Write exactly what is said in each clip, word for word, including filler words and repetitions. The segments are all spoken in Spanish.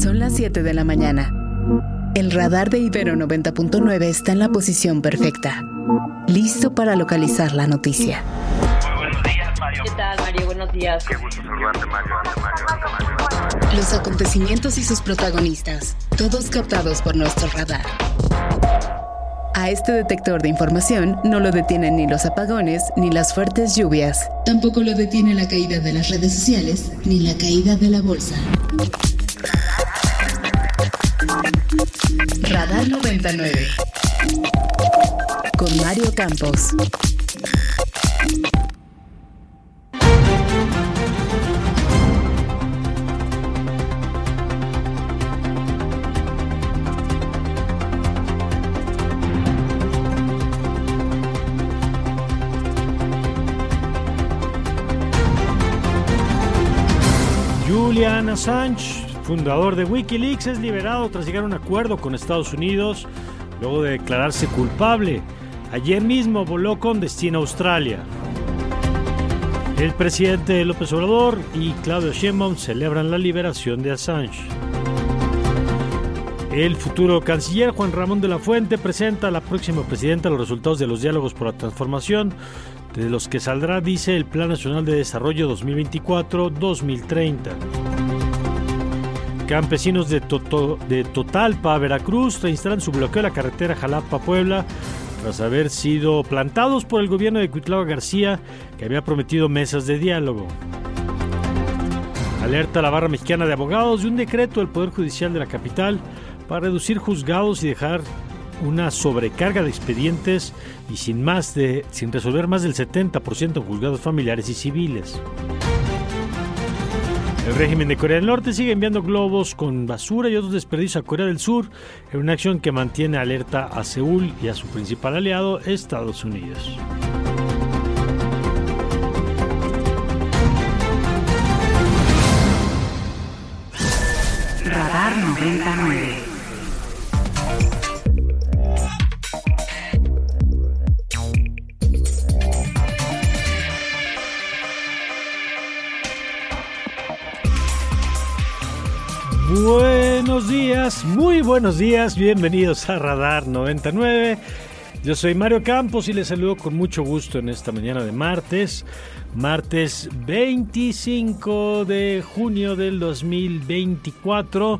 Son las siete de la mañana. El radar de Ibero noventa punto nueve está en la posición perfecta, listo para localizar la noticia. Muy buenos días, Mario. ¿Qué tal, Mario? Buenos días. Qué gusto saludarte, Mario. Mario, Mario, Mario. Los acontecimientos y sus protagonistas, todos captados por nuestro radar. A este detector de información no lo detienen ni los apagones ni las fuertes lluvias. Tampoco lo detiene la caída de las redes sociales ni la caída de la bolsa. Radar noventa y nueve con Mario Campos. Julian Assange, fundador de Wikileaks, es liberado tras llegar a un acuerdo con Estados Unidos luego de declararse culpable. Ayer mismo voló con destino a Australia. El presidente López Obrador y Claudia Sheinbaum celebran la liberación de Assange. El futuro canciller Juan Ramón de la Fuente presenta a la próxima presidenta los resultados de los diálogos por la transformación, de los que saldrá, dice, el Plan Nacional de Desarrollo dos mil veinticuatro a dos mil treinta. Campesinos de, Toto, de Totalpa, Veracruz, reinstalan su bloqueo de la carretera Jalapa-Puebla tras haber sido plantados por el gobierno de Cuitlava García, que había prometido mesas de diálogo. Alerta a la Barra Mexicana de Abogados de un decreto del Poder Judicial de la capital para reducir juzgados y dejar una sobrecarga de expedientes y sin más de sin resolver más del setenta por ciento en juzgados familiares y civiles. El régimen de Corea del Norte sigue enviando globos con basura y otros desperdicios a Corea del Sur en una acción que mantiene alerta a Seúl y a su principal aliado, Estados Unidos. Radar noventa y nueve. Buenos días, muy buenos días, bienvenidos a Radar noventa y nueve. Yo soy Mario Campos y les saludo con mucho gusto en esta mañana de martes, martes veinticinco de junio del dos mil veinticuatro,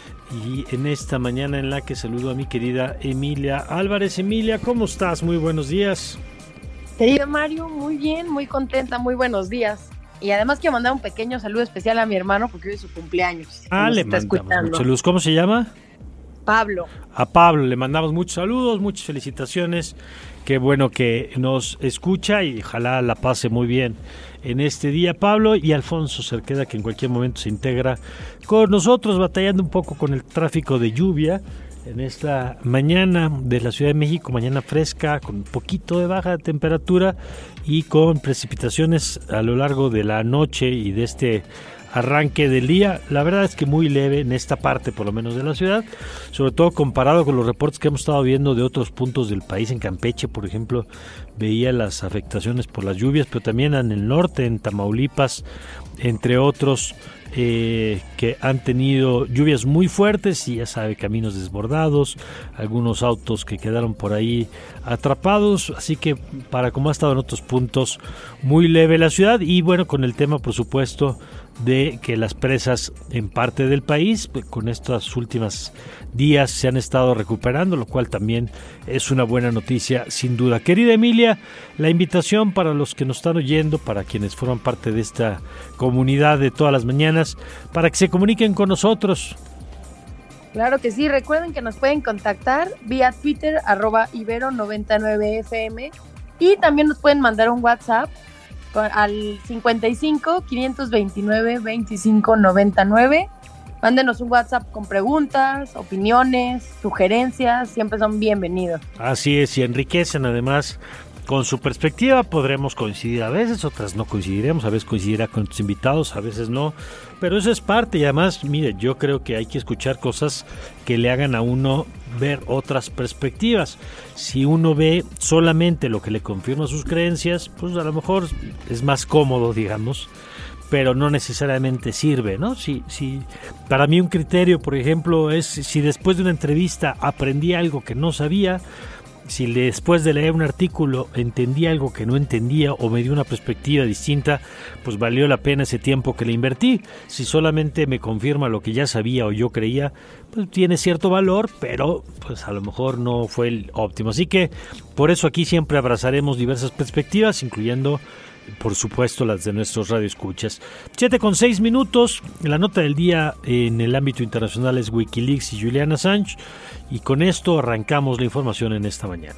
y en esta mañana en la que saludo a mi querida Emilia Álvarez. Emilia, ¿cómo estás? Muy buenos días. Querido Mario, muy bien, muy contenta, muy buenos días. Y además quiero mandar un pequeño saludo especial a mi hermano porque hoy es su cumpleaños. Ah, le mandamos muchos saludos. ¿Cómo se llama? Pablo. A Pablo le mandamos muchos saludos, muchas felicitaciones. Qué bueno que nos escucha y ojalá la pase muy bien en este día, Pablo. Y Alfonso Cerqueda, que en cualquier momento se integra con nosotros, batallando un poco con el tráfico de lluvia en esta mañana de la Ciudad de México, mañana fresca, con un poquito de baja temperatura y con precipitaciones a lo largo de la noche y de este arranque del día. La verdad es que muy leve en esta parte, por lo menos de la ciudad, sobre todo comparado con los reportes que hemos estado viendo de otros puntos del país. En Campeche, por ejemplo, veía las afectaciones por las lluvias, pero también en el norte, en Tamaulipas, entre otros, eh, que han tenido lluvias muy fuertes y ya sabe, caminos desbordados, algunos autos que quedaron por ahí atrapados, así que para como ha estado en otros puntos, muy leve la ciudad. Y bueno, con el tema, por supuesto, de que las presas en parte del país, pues, con estos últimos días se han estado recuperando, lo cual también es una buena noticia, sin duda. Querida Emilia, la invitación para los que nos están oyendo, para quienes forman parte de esta comunidad de todas las mañanas, para que se comuniquen con nosotros. Claro que sí, recuerden que nos pueden contactar vía Twitter, arroba Ibero noventa y nueve F M, y también nos pueden mandar un WhatsApp al cincuenta y cinco, quinientos veintinueve, veinticinco noventa y nueve. Mándenos un WhatsApp con preguntas, opiniones, sugerencias, siempre son bienvenidos. Así es, y enriquecen además con su perspectiva. Podremos coincidir a veces, otras no coincidiremos, a veces coincidirá con tus invitados, a veces no, pero eso es parte. Y además, mire, yo creo que hay que escuchar cosas que le hagan a uno ver otras perspectivas. Si uno ve solamente lo que le confirma sus creencias, pues a lo mejor es más cómodo, digamos, pero no necesariamente sirve, ¿no? Si, si para mí un criterio, por ejemplo, es si después de una entrevista aprendí algo que no sabía, si después de leer un artículo entendí algo que no entendía o me dio una perspectiva distinta, pues valió la pena ese tiempo que le invertí. Si solamente me confirma lo que ya sabía o yo creía, pues tiene cierto valor, pero pues a lo mejor no fue el óptimo. Así que por eso aquí siempre abrazaremos diversas perspectivas, incluyendo por supuesto las de nuestros radioescuchas. siete con seis minutos, la nota del día en el ámbito internacional es Wikileaks y Julian Assange, y con esto arrancamos la información en esta mañana.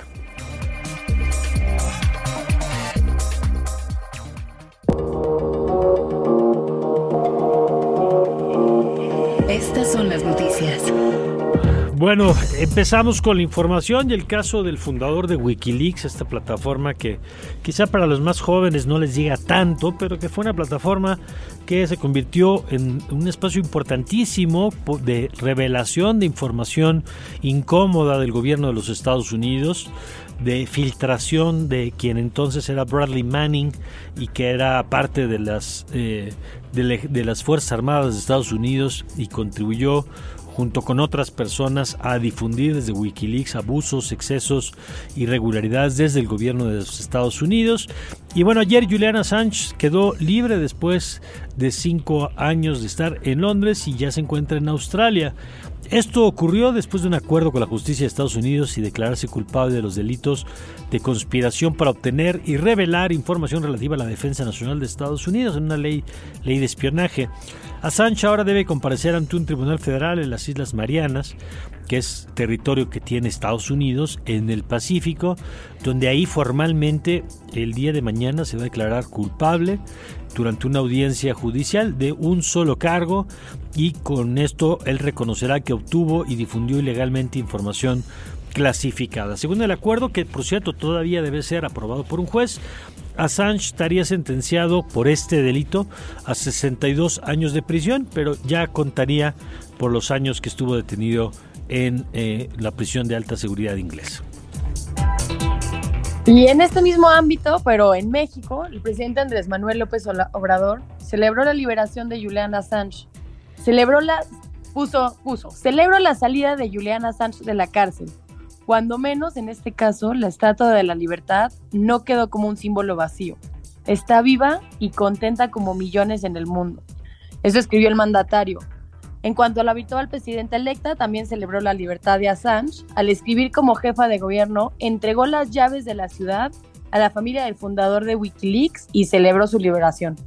Estas son las noticias. Bueno, empezamos con la información y el caso del fundador de Wikileaks, esta plataforma que quizá para los más jóvenes no les llega tanto, pero que fue una plataforma que se convirtió en un espacio importantísimo de revelación de información incómoda del gobierno de los Estados Unidos, de filtración de quien entonces era Bradley Manning y que era parte de las, eh, de, de las Fuerzas Armadas de Estados Unidos y contribuyó junto con otras personas a difundir desde Wikileaks abusos, excesos, irregularidades desde el gobierno de los Estados Unidos. Y bueno, ayer Julian Assange quedó libre después de cinco años de estar en Londres y ya se encuentra en Australia. Esto ocurrió después de un acuerdo con la justicia de Estados Unidos y declararse culpable de los delitos de conspiración para obtener y revelar información relativa a la defensa nacional de Estados Unidos en una ley, ley de espionaje. Assange ahora debe comparecer ante un tribunal federal en las Islas Marianas, que es territorio que tiene Estados Unidos en el Pacífico, donde ahí formalmente el día de mañana se va a declarar culpable durante una audiencia judicial de un solo cargo, y con esto él reconocerá que obtuvo y difundió ilegalmente información clasificada. Según el acuerdo, que por cierto todavía debe ser aprobado por un juez, Assange estaría sentenciado por este delito a sesenta y dos años de prisión, pero ya contaría por los años que estuvo detenido en eh, la prisión de alta seguridad inglesa. Y en este mismo ámbito, pero en México, el presidente Andrés Manuel López Obrador celebró la liberación de Julian Assange. Celebró la, puso, puso, celebro la salida de Julian Assange de la cárcel. Cuando menos, en este caso, la Estatua de la Libertad no quedó como un símbolo vacío. Está viva y contenta como millones en el mundo. Eso escribió el mandatario. En cuanto a la habitual presidenta electa, también celebró la libertad de Assange. Al escribir como jefa de gobierno, entregó las llaves de la ciudad a la familia del fundador de Wikileaks y celebró su liberación.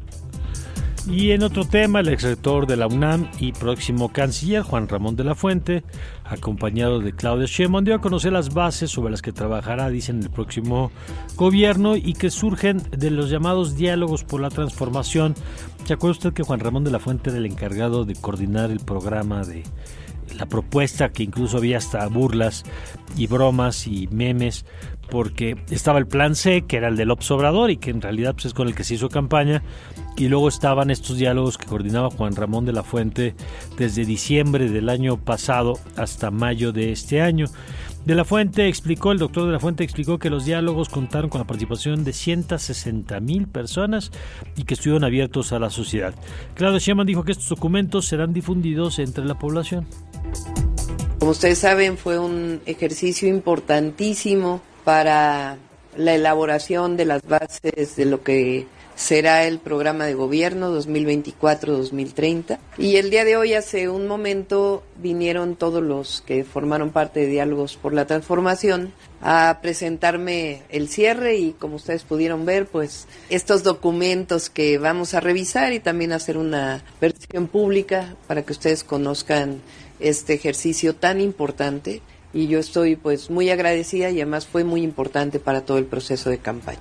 Y en otro tema, el exrector de la UNAM y próximo canciller, Juan Ramón de la Fuente, acompañado de Claudia Sheinbaum, dio a conocer las bases sobre las que trabajará, dicen, el próximo gobierno y que surgen de los llamados diálogos por la transformación. ¿Se acuerda usted que Juan Ramón de la Fuente era el encargado de coordinar el programa de la propuesta, que incluso había hasta burlas y bromas y memes, porque estaba el plan C, que era el del López Obrador y que en realidad pues, es con el que se hizo campaña, y luego estaban estos diálogos que coordinaba Juan Ramón de la Fuente desde diciembre del año pasado hasta mayo de este año. De la Fuente explicó, el doctor de la Fuente explicó que los diálogos contaron con la participación de ciento sesenta mil personas y que estuvieron abiertos a la sociedad. Claudia Sheinbaum dijo que estos documentos serán difundidos entre la población. Como ustedes saben, fue un ejercicio importantísimo para la elaboración de las bases de lo que será el programa de gobierno dos mil veinticuatro a dos mil treinta. Y el día de hoy, hace un momento, vinieron todos los que formaron parte de Diálogos por la Transformación a presentarme el cierre y, como ustedes pudieron ver, pues estos documentos que vamos a revisar y también hacer una versión pública para que ustedes conozcan este ejercicio tan importante. Y yo estoy pues muy agradecida y además fue muy importante para todo el proceso de campaña.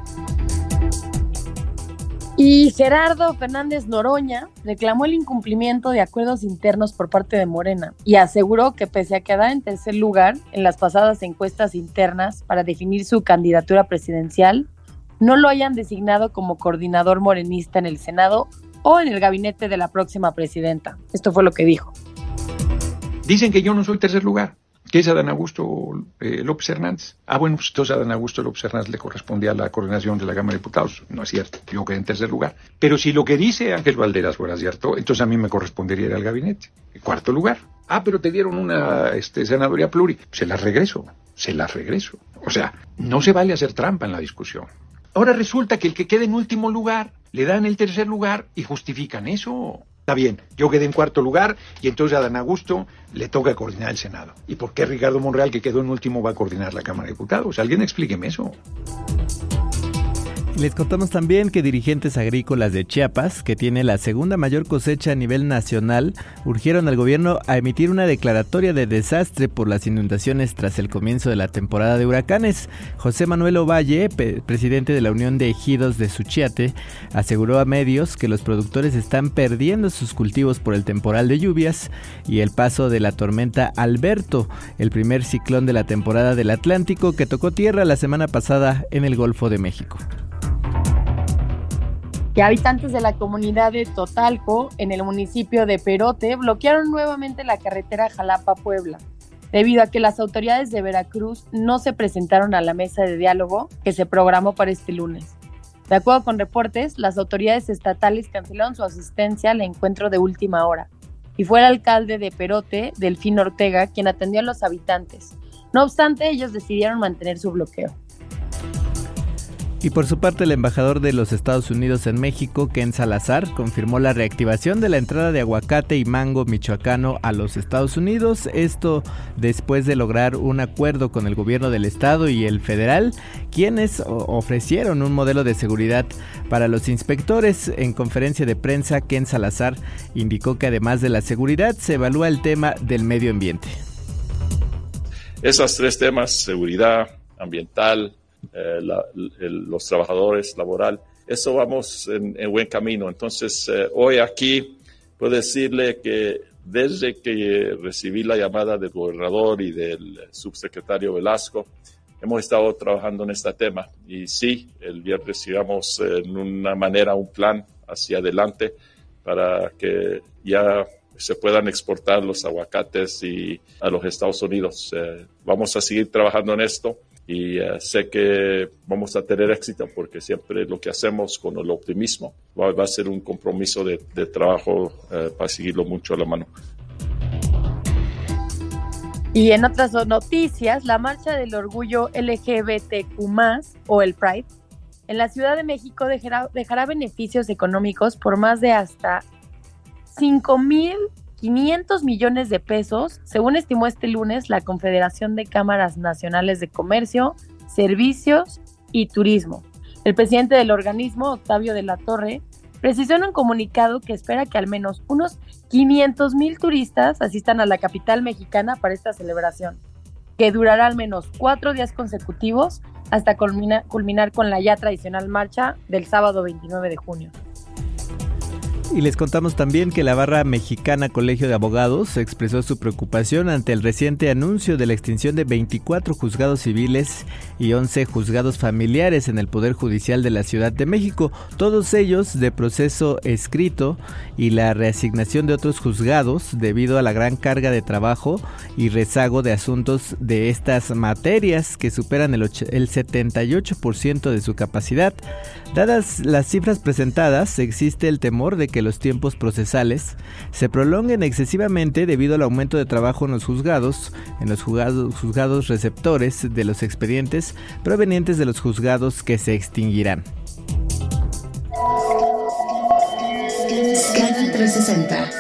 Y Gerardo Fernández Noroña reclamó el incumplimiento de acuerdos internos por parte de Morena y aseguró que pese a quedar en tercer lugar en las pasadas encuestas internas para definir su candidatura presidencial, no lo hayan designado como coordinador morenista en el Senado o en el gabinete de la próxima presidenta. Esto fue lo que dijo. Dicen que yo no soy tercer lugar. ¿Qué es Adán Augusto eh, López Hernández? Ah, bueno, pues entonces a Adán Augusto López Hernández le correspondía la coordinación de la Cámara de Diputados. No es cierto, yo quedé en tercer lugar. Pero si lo que dice Ángel Valderas fuera cierto, entonces a mí me correspondería ir al gabinete. En cuarto lugar. Ah, pero te dieron una este, senaduría pluri. Se la regreso, se la regreso. O sea, no se vale hacer trampa en la discusión. Ahora resulta que el que quede en último lugar, le dan el tercer lugar y justifican eso. Está bien, yo quedé en cuarto lugar y entonces a Adán Augusto le toca coordinar el Senado. ¿Y por qué Ricardo Monreal, que quedó en último, va a coordinar la Cámara de Diputados? Alguien explíqueme eso. Les contamos también que dirigentes agrícolas de Chiapas, que tiene la segunda mayor cosecha a nivel nacional, urgieron al gobierno a emitir una declaratoria de desastre por las inundaciones tras el comienzo de la temporada de huracanes. José Manuel Ovalle, pe- presidente de la Unión de Ejidos de Suchiate, aseguró a medios que los productores están perdiendo sus cultivos por el temporal de lluvias y el paso de la tormenta Alberto, el primer ciclón de la temporada del Atlántico que tocó tierra la semana pasada en el Golfo de México. Que habitantes de la comunidad de Totalco, en el municipio de Perote, bloquearon nuevamente la carretera Jalapa-Puebla, debido a que las autoridades de Veracruz no se presentaron a la mesa de diálogo que se programó para este lunes. De acuerdo con reportes, las autoridades estatales cancelaron su asistencia al encuentro de última hora, y fue el alcalde de Perote, Delfín Ortega, quien atendió a los habitantes. No obstante, ellos decidieron mantener su bloqueo. Y por su parte, el embajador de los Estados Unidos en México, Ken Salazar, confirmó la reactivación de la entrada de aguacate y mango michoacano a los Estados Unidos, esto después de lograr un acuerdo con el gobierno del estado y el federal, quienes ofrecieron un modelo de seguridad para los inspectores. En conferencia de prensa, Ken Salazar indicó que además de la seguridad, se evalúa el tema del medio ambiente. Esos tres temas, seguridad, ambiental, Eh, la, el, los trabajadores, laboral, eso vamos en, en buen camino. Entonces, eh, hoy aquí puedo decirle que desde que recibí la llamada del gobernador y del subsecretario Velasco, hemos estado trabajando en este tema. Y sí, el viernes llegamos eh, en una manera, un plan hacia adelante para que ya se puedan exportar los aguacates y a los Estados Unidos. Eh, vamos a seguir trabajando en esto. Y uh, sé que vamos a tener éxito porque siempre lo que hacemos con el optimismo va, va a ser un compromiso de, de trabajo uh, para seguirlo mucho a la mano. Y en otras noticias, la marcha del orgullo L G B T Q más, o el Pride, en la Ciudad de México dejará, dejará beneficios económicos por más de hasta cinco mil quinientos millones de pesos, según estimó este lunes la Confederación de Cámaras Nacionales de Comercio, Servicios y Turismo. El presidente del organismo, Octavio de la Torre, precisó en un comunicado que espera que al menos unos quinientos mil turistas asistan a la capital mexicana para esta celebración, que durará al menos cuatro días consecutivos hasta culmina, culminar con la ya tradicional marcha del sábado veintinueve de junio. Y les contamos también que la barra mexicana Colegio de Abogados expresó su preocupación ante el reciente anuncio de la extinción de veinticuatro juzgados civiles y once juzgados familiares en el Poder Judicial de la Ciudad de México, todos ellos de proceso escrito, y la reasignación de otros juzgados debido a la gran carga de trabajo y rezago de asuntos de estas materias que superan el, och- el setenta y ocho por ciento de su capacidad. Dadas las cifras presentadas, existe el temor de que los tiempos procesales se prolonguen excesivamente debido al aumento de trabajo en los juzgados, en los juzgados, juzgados receptores de los expedientes provenientes de los juzgados que se extinguirán. Scanner trescientos sesenta.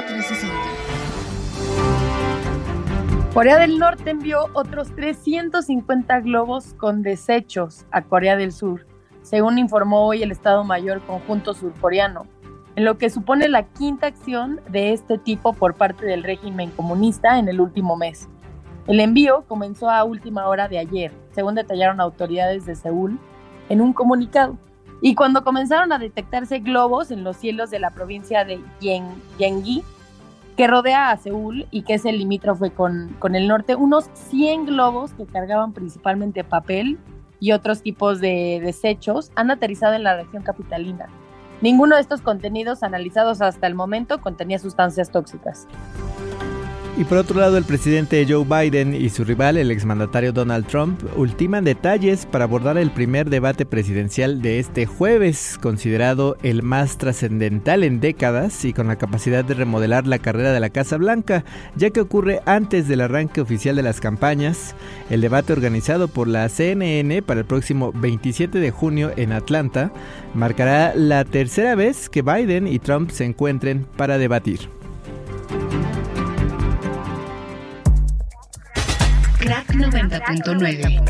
Corea del Norte envió otros trescientos cincuenta globos con desechos a Corea del Sur, según informó hoy el Estado Mayor Conjunto Surcoreano, en lo que supone la quinta acción de este tipo por parte del régimen comunista en el último mes. El envío comenzó a última hora de ayer, según detallaron autoridades de Seúl en un comunicado. Y cuando comenzaron a detectarse globos en los cielos de la provincia de Gyeonggi, que rodea a Seúl y que es el limítrofe con, con el norte, unos cien globos que cargaban principalmente papel y otros tipos de desechos han aterrizado en la región capitalina. Ninguno de estos contenidos analizados hasta el momento contenía sustancias tóxicas. Y por otro lado, el presidente Joe Biden y su rival, el exmandatario Donald Trump, ultiman detalles para abordar el primer debate presidencial de este jueves, considerado el más trascendental en décadas y con la capacidad de remodelar la carrera de la Casa Blanca, ya que ocurre antes del arranque oficial de las campañas. El debate organizado por la C N N para el próximo veintisiete de junio en Atlanta marcará la tercera vez que Biden y Trump se encuentren para debatir. Crack noventa punto nueve.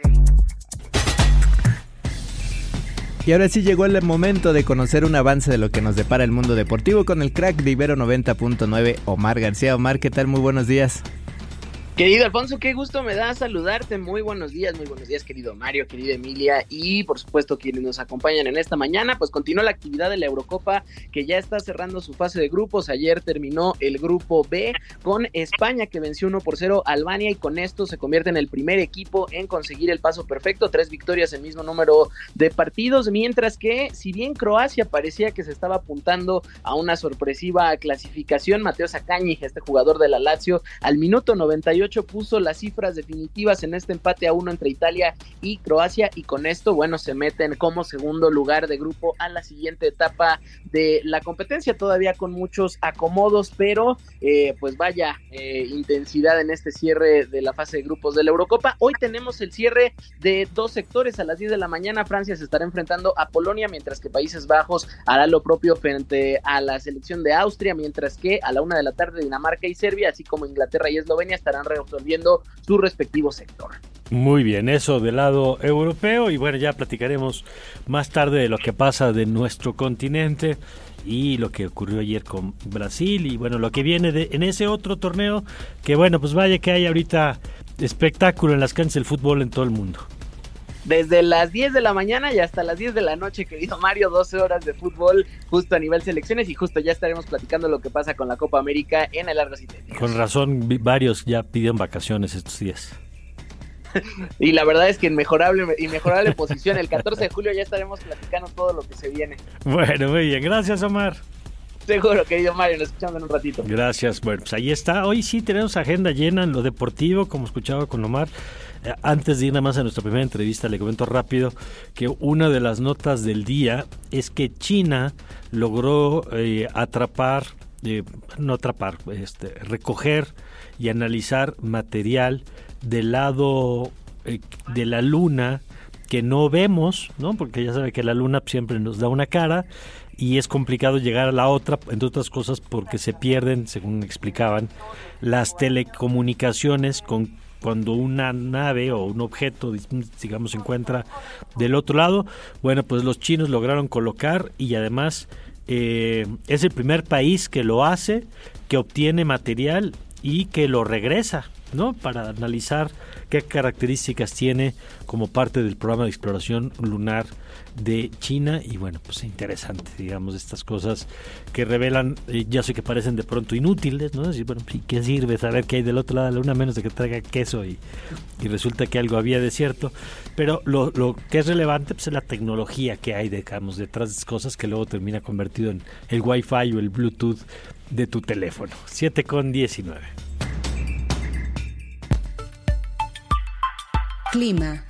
Y ahora sí llegó el momento de conocer un avance de lo que nos depara el mundo deportivo con el crack de Ibero noventa punto nueve, Omar García. Omar, ¿qué tal? Muy buenos días. Querido Alfonso, qué gusto me da saludarte. Muy buenos días, muy buenos días, querido Mario, querida Emilia y por supuesto quienes nos acompañan en esta mañana. Pues continúa la actividad de la Eurocopa, que ya está cerrando su fase de grupos. Ayer terminó el grupo B con España, que venció uno por cero a Albania, y con esto se convierte en el primer equipo en conseguir el paso perfecto, tres victorias, el mismo número de partidos, mientras que si bien Croacia parecía que se estaba apuntando a una sorpresiva clasificación, Mateo Zaccagni, este jugador de la Lazio, al minuto noventa y ocho puso las cifras definitivas en este empate a uno entre Italia y Croacia, y con esto, bueno, se meten como segundo lugar de grupo a la siguiente etapa de la competencia, todavía con muchos acomodos, pero eh, pues vaya eh, intensidad en este cierre de la fase de grupos de la Eurocopa. Hoy tenemos el cierre de dos sectores. A las diez de la mañana Francia se estará enfrentando a Polonia, mientras que Países Bajos hará lo propio frente a la selección de Austria, mientras que a la una de la tarde Dinamarca y Serbia, así como Inglaterra y Eslovenia, estarán resolviendo su respectivo sector. Muy bien, eso del lado europeo, y bueno, ya platicaremos más tarde de lo que pasa de nuestro continente y lo que ocurrió ayer con Brasil y bueno, lo que viene de, en ese otro torneo, que bueno, pues vaya que hay ahorita espectáculo en las canchas del fútbol en todo el mundo. Desde las diez de la mañana y hasta las diez de la noche, querido Mario, doce horas de fútbol justo a nivel selecciones, y justo ya estaremos platicando lo que pasa con la Copa América en el Largo Sintético. Con razón, varios ya pidieron vacaciones estos días. Y la verdad es que en mejorable, inmejorable posición, el catorce de julio ya estaremos platicando todo lo que se viene. Bueno, muy bien, gracias Omar. Seguro, querido Mario, nos escuchamos en un ratito. Gracias, bueno, pues ahí está. Hoy sí tenemos agenda llena en lo deportivo, como escuchaba con Omar. Eh, antes de ir nada más a nuestra primera entrevista, le comento rápido que una de las notas del día es que China logró eh, atrapar, eh, no atrapar, este, recoger y analizar material del lado eh, de la luna que no vemos, ¿no? Porque ya sabe que la luna siempre nos da una cara y es complicado llegar a la otra, entre otras cosas porque se pierden, según explicaban, las telecomunicaciones con cuando una nave o un objeto, digamos, se encuentra del otro lado. Bueno, pues los chinos lograron colocar, y además eh, es el primer país que lo hace, que obtiene material y que lo regresa, ¿no? Para analizar qué características tiene como parte del programa de exploración lunar de China. Y bueno, pues interesante, digamos, estas cosas que revelan, eh, ya sé que parecen de pronto inútiles, ¿no? Decir, bueno, ¿qué sirve saber qué hay del otro lado de la luna, menos de que traiga queso y, y resulta que algo había de cierto? Pero lo, lo que es relevante, pues, es la tecnología que hay, digamos, detrás de esas cosas, que luego termina convertido en el Wi-Fi o el Bluetooth de tu teléfono. siete con diecinueve. Clima.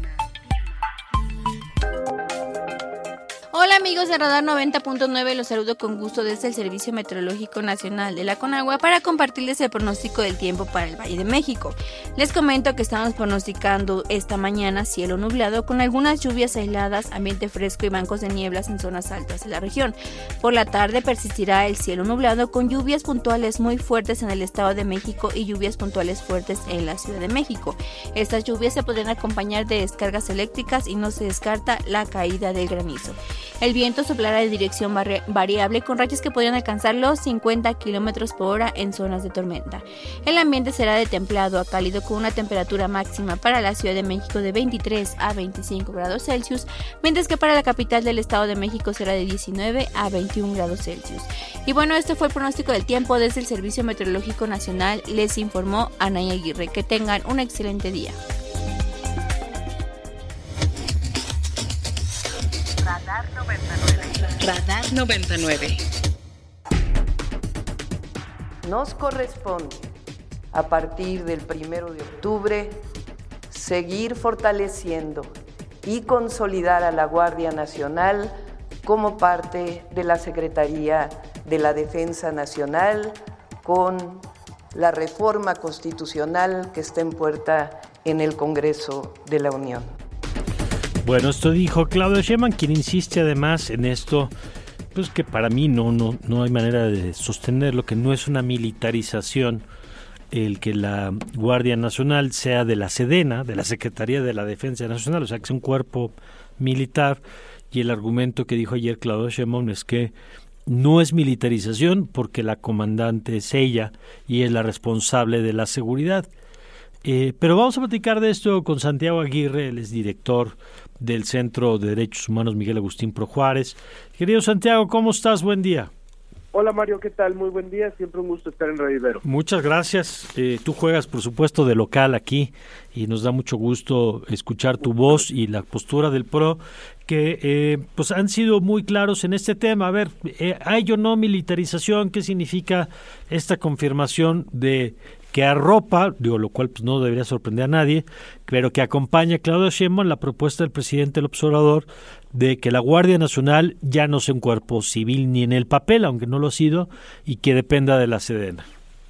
Hola amigos de Radar noventa punto nueve, los saludo con gusto desde el Servicio Meteorológico Nacional de la Conagua para compartirles el pronóstico del tiempo para el Valle de México. Les comento que estamos pronosticando esta mañana cielo nublado con algunas lluvias aisladas, ambiente fresco y bancos de nieblas en zonas altas de la región. Por la tarde persistirá el cielo nublado con lluvias puntuales muy fuertes en el Estado de México y lluvias puntuales fuertes en la Ciudad de México. Estas lluvias se podrán acompañar de descargas eléctricas y no se descarta la caída del granizo. El viento soplará de dirección vari- variable con rachas que podrían alcanzar los cincuenta kilómetros por hora en zonas de tormenta. El ambiente será de templado a cálido con una temperatura máxima para la Ciudad de México de veintitrés a veinticinco grados Celsius, mientras que para la capital del Estado de México será de diecinueve a veintiún grados Celsius. Y bueno, este fue el pronóstico del tiempo desde el Servicio Meteorológico Nacional. Les informó Anaya Aguirre. Que tengan un excelente día. Radar noventa y nueve. Radar noventa y nueve. Nos corresponde a partir del primero de octubre, seguir fortaleciendo y consolidar a la Guardia Nacional como parte de la Secretaría de la Defensa Nacional con la reforma constitucional que está en puerta en el Congreso de la Unión. Bueno, esto dijo Claudia Sheinbaum, quien insiste además en esto, pues que para mí no, no, no hay manera de sostenerlo, que no es una militarización el que la Guardia Nacional sea de la Sedena, de la Secretaría de la Defensa Nacional, o sea, que es un cuerpo militar, y el argumento que dijo ayer Claudia Sheinbaum es que no es militarización porque la comandante es ella y es la responsable de la seguridad. Eh, pero vamos a platicar de esto con Santiago Aguirre, él es director del Centro de Derechos Humanos Miguel Agustín Pro Juárez. Querido Santiago, ¿cómo estás? Buen día. Hola Mario, ¿qué tal? Muy buen día, siempre un gusto estar en Radio Ibero. Muchas gracias. Eh, tú juegas, por supuesto, de local aquí y nos da mucho gusto escuchar tu voz y la postura del P R O, que eh, pues han sido muy claros en este tema. A ver, eh, ¿hay o no militarización? ¿Qué significa esta confirmación de que arropa, digo, lo cual pues no debería sorprender a nadie, pero que acompaña a Claudia Sheinbaum la propuesta del presidente López Obrador de que la Guardia Nacional ya no sea un cuerpo civil ni en el papel, aunque no lo ha sido, y que dependa de la Sedena?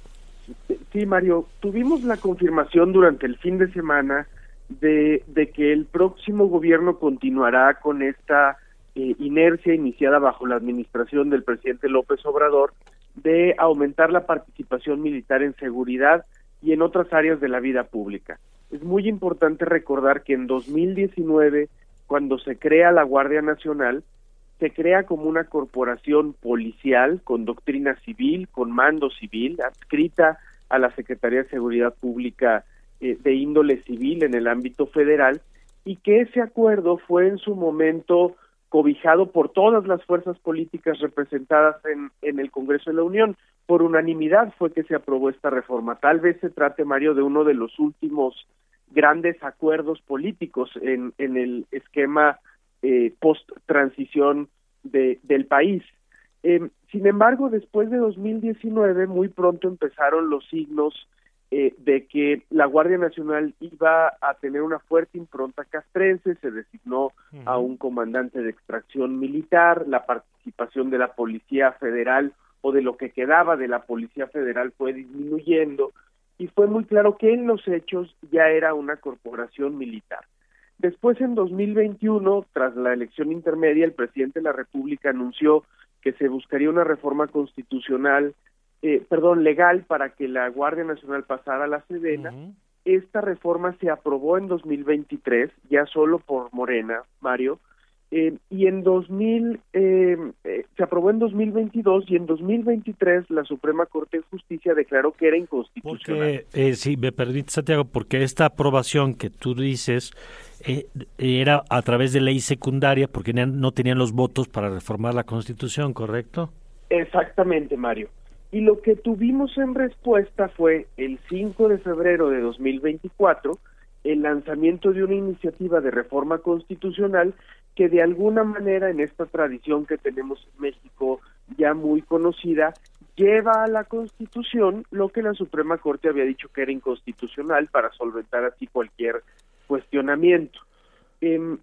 Sí, Mario, tuvimos la confirmación durante el fin de semana de, de que el próximo gobierno continuará con esta eh, inercia iniciada bajo la administración del presidente López Obrador de aumentar la participación militar en seguridad y en otras áreas de la vida pública. Es muy importante recordar que en dos mil diecinueve, cuando se crea la Guardia Nacional, se crea como una corporación policial con doctrina civil, con mando civil, adscrita a la Secretaría de Seguridad Pública eh, de índole civil en el ámbito federal, y que ese acuerdo fue en su momento cobijado por todas las fuerzas políticas representadas en, en el Congreso de la Unión. Por unanimidad fue que se aprobó esta reforma. Tal vez se trate, Mario, de uno de los últimos grandes acuerdos políticos en, en el esquema eh, post-transición de, del país. Eh, sin embargo, después de dos mil diecinueve, muy pronto empezaron los signos Eh, de que la Guardia Nacional iba a tener una fuerte impronta castrense. Se designó uh-huh. a un comandante de extracción militar, la participación de la Policía Federal o de lo que quedaba de la Policía Federal fue disminuyendo, y fue muy claro que en los hechos ya era una corporación militar. Después, en dos mil veintiuno, tras la elección intermedia, el presidente de la República anunció que se buscaría una reforma constitucional Eh, perdón, legal para que la Guardia Nacional pasara a la Sedena. Uh-huh. Esta reforma se aprobó en dos mil veintitrés, ya solo por Morena, Mario, eh, y en dos mil eh, eh, se aprobó en dos mil veintidós, y en dos mil veintitrés la Suprema Corte de Justicia declaró que era inconstitucional. Porque, eh, sí, me permite, Santiago, porque esta aprobación que tú dices eh, era a través de ley secundaria, porque no tenían los votos para reformar la Constitución, ¿correcto? Exactamente, Mario. Y lo que tuvimos en respuesta fue el cinco de febrero de dos mil veinticuatro, el lanzamiento de una iniciativa de reforma constitucional que de alguna manera, en esta tradición que tenemos en México ya muy conocida, lleva a la Constitución lo que la Suprema Corte había dicho que era inconstitucional, para solventar así cualquier cuestionamiento. Eh,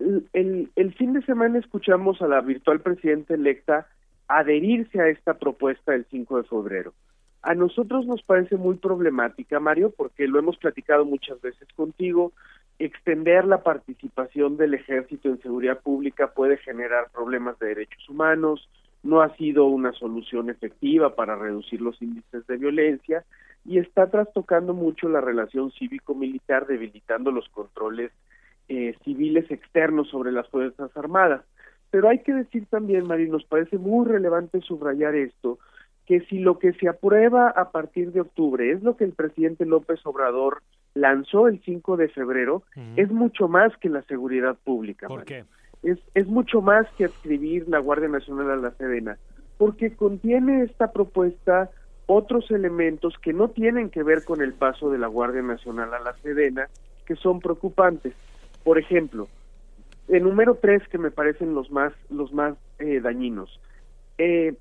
el, el fin de semana escuchamos a la virtual presidenta electa adherirse a esta propuesta del cinco de febrero. A nosotros nos parece muy problemática, Mario, porque lo hemos platicado muchas veces contigo. Extender la participación del ejército en seguridad pública puede generar problemas de derechos humanos, no ha sido una solución efectiva para reducir los índices de violencia, y está trastocando mucho la relación cívico-militar, debilitando los controles eh, civiles externos sobre las Fuerzas Armadas. Pero hay que decir también, Mario, nos parece muy relevante subrayar esto, que si lo que se aprueba a partir de octubre es lo que el presidente López Obrador lanzó el cinco de febrero, uh-huh. es mucho más que la seguridad pública. ¿Por Mario. qué? Es, es mucho más que adscribir la Guardia Nacional a la Sedena, porque contiene esta propuesta otros elementos que no tienen que ver con el paso de la Guardia Nacional a la Sedena, que son preocupantes. Por ejemplo, el número tres, que me parecen los más los más eh, dañinos. Eh,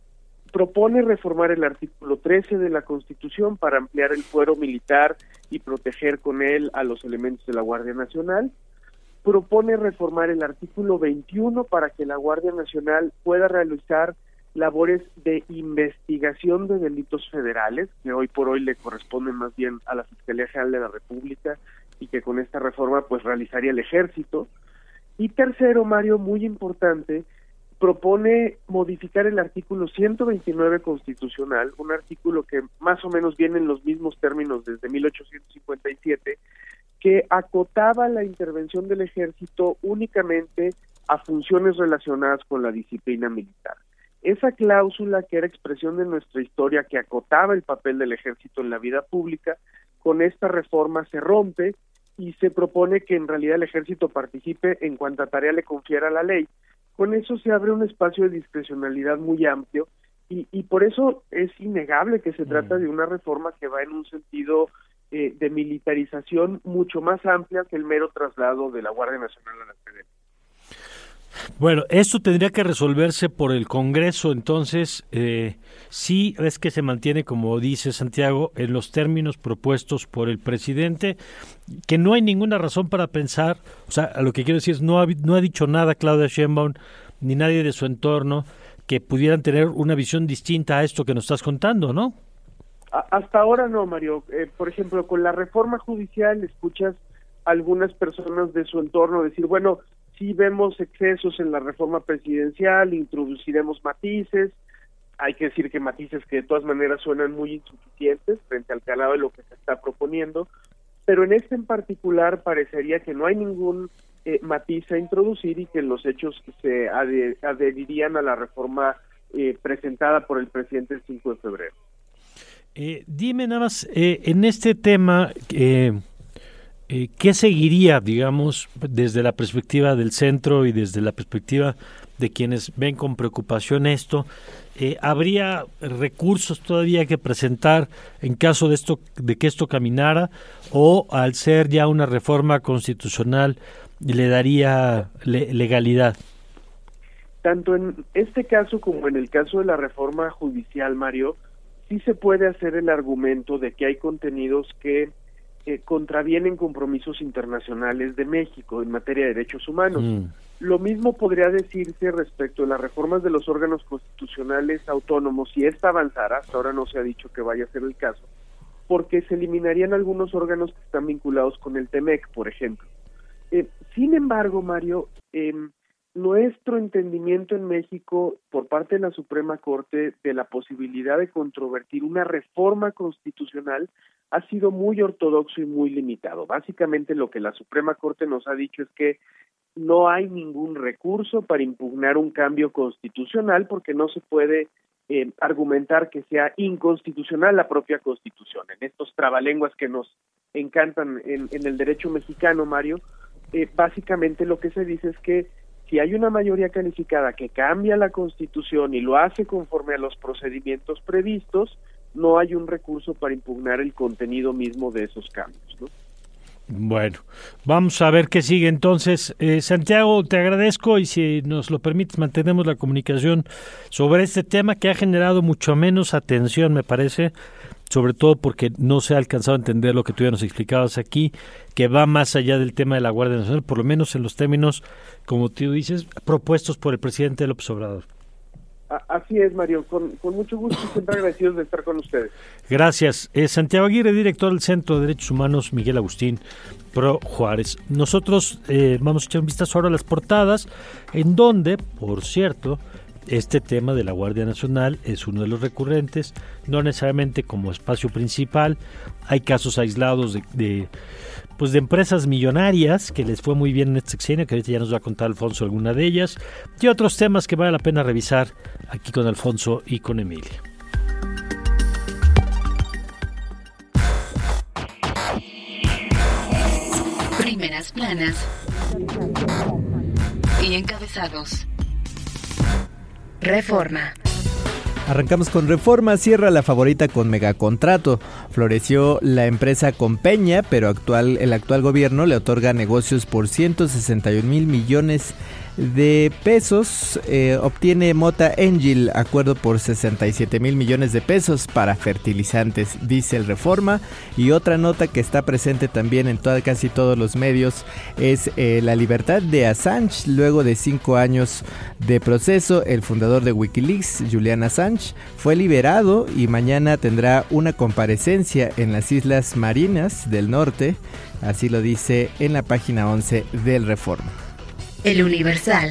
propone reformar el artículo trece de la Constitución para ampliar el fuero militar y proteger con él a los elementos de la Guardia Nacional. Propone reformar el artículo veintiuno para que la Guardia Nacional pueda realizar labores de investigación de delitos federales, que hoy por hoy le corresponden más bien a la Fiscalía General de la República y que con esta reforma pues realizaría el Ejército. Y tercero, Mario, muy importante, propone modificar el artículo ciento veintinueve constitucional, un artículo que más o menos viene en los mismos términos desde mil ochocientos cincuenta y siete, que acotaba la intervención del Ejército únicamente a funciones relacionadas con la disciplina militar. Esa cláusula, que era expresión de nuestra historia, que acotaba el papel del Ejército en la vida pública, con esta reforma se rompe y se propone que en realidad el Ejército participe en cuanta tarea le confiera la ley. Con eso se abre un espacio de discrecionalidad muy amplio y, y por eso es innegable que se trata de una reforma que va en un sentido eh, de militarización mucho más amplia que el mero traslado de la Guardia Nacional a la Federal. Bueno, esto tendría que resolverse por el Congreso, entonces, eh, sí es que se mantiene, como dice Santiago, en los términos propuestos por el presidente, que no hay ninguna razón para pensar, o sea, lo que quiero decir es, no ha, no ha dicho nada Claudia Sheinbaum, ni nadie de su entorno, que pudieran tener una visión distinta a esto que nos estás contando, ¿no? Hasta ahora no, Mario. Eh, por ejemplo, con la reforma judicial escuchas a algunas personas de su entorno decir, bueno, sí vemos excesos en la reforma presidencial, introduciremos matices, hay que decir que matices que de todas maneras suenan muy insuficientes frente al calado de lo que se está proponiendo, pero en este en particular parecería que no hay ningún eh, matiz a introducir y que los hechos se ade- adherirían a la reforma eh, presentada por el presidente el cinco de febrero. Eh, dime nada más, eh, en este tema, eh, eh, ¿qué seguiría, digamos, desde la perspectiva del centro y desde la perspectiva de quienes ven con preocupación esto? Eh, ¿Habría recursos todavía que presentar en caso de esto, de que esto caminara, o al ser ya una reforma constitucional le daría le, legalidad? Tanto en este caso como en el caso de la reforma judicial, Mario, sí se puede hacer el argumento de que hay contenidos que eh, contravienen compromisos internacionales de México en materia de derechos humanos. Mm. Lo mismo podría decirse respecto a las reformas de los órganos constitucionales autónomos, si esta avanzara, hasta ahora no se ha dicho que vaya a ser el caso, porque se eliminarían algunos órganos que están vinculados con el T M E C, por ejemplo. Eh, sin embargo, Mario, eh, nuestro entendimiento en México por parte de la Suprema Corte de la posibilidad de controvertir una reforma constitucional ha sido muy ortodoxo y muy limitado. Básicamente lo que la Suprema Corte nos ha dicho es que no hay ningún recurso para impugnar un cambio constitucional porque no se puede eh, argumentar que sea inconstitucional la propia Constitución. En estos trabalenguas que nos encantan en, en el derecho mexicano, Mario, eh, básicamente lo que se dice es que si hay una mayoría calificada que cambia la Constitución y lo hace conforme a los procedimientos previstos, no hay un recurso para impugnar el contenido mismo de esos cambios, ¿no? Bueno, vamos a ver qué sigue entonces. Eh, Santiago, te agradezco y si nos lo permites mantenemos la comunicación sobre este tema que ha generado mucho menos atención, me parece, sobre todo porque no se ha alcanzado a entender lo que tú ya nos explicabas aquí, que va más allá del tema de la Guardia Nacional, por lo menos en los términos, como tú dices, propuestos por el presidente López Obrador. Así es, Mario, con, con mucho gusto y siempre agradecidos de estar con ustedes. Gracias. Eh, Santiago Aguirre, director del Centro de Derechos Humanos Miguel Agustín Pro Juárez. Nosotros eh, vamos a echar un vistazo ahora a las portadas, en donde, por cierto, este tema de la Guardia Nacional es uno de los recurrentes, no necesariamente como espacio principal. Hay casos aislados de, de pues de empresas millonarias que les fue muy bien en este sexenio, que ahorita ya nos va a contar Alfonso alguna de ellas, y otros temas que vale la pena revisar aquí con Alfonso y con Emilia. Primeras planas y encabezados. Reforma. Arrancamos con Reforma, cierra La Favorita con megacontrato. Floreció la empresa con Peña, pero actual, el actual gobierno le otorga negocios por ciento sesenta y un mil millones de pesos. Eh, obtiene Mota Engil acuerdo por sesenta y siete mil millones de pesos para fertilizantes, dice el Reforma. Y otra nota que está presente también en toda, casi todos los medios es eh, la libertad de Assange. Luego de cinco años de proceso, el fundador de Wikileaks, Julian Assange, fue liberado y mañana tendrá una comparecencia en las Islas Marianas del Norte. Así lo dice en la página once del Reforma. El Universal.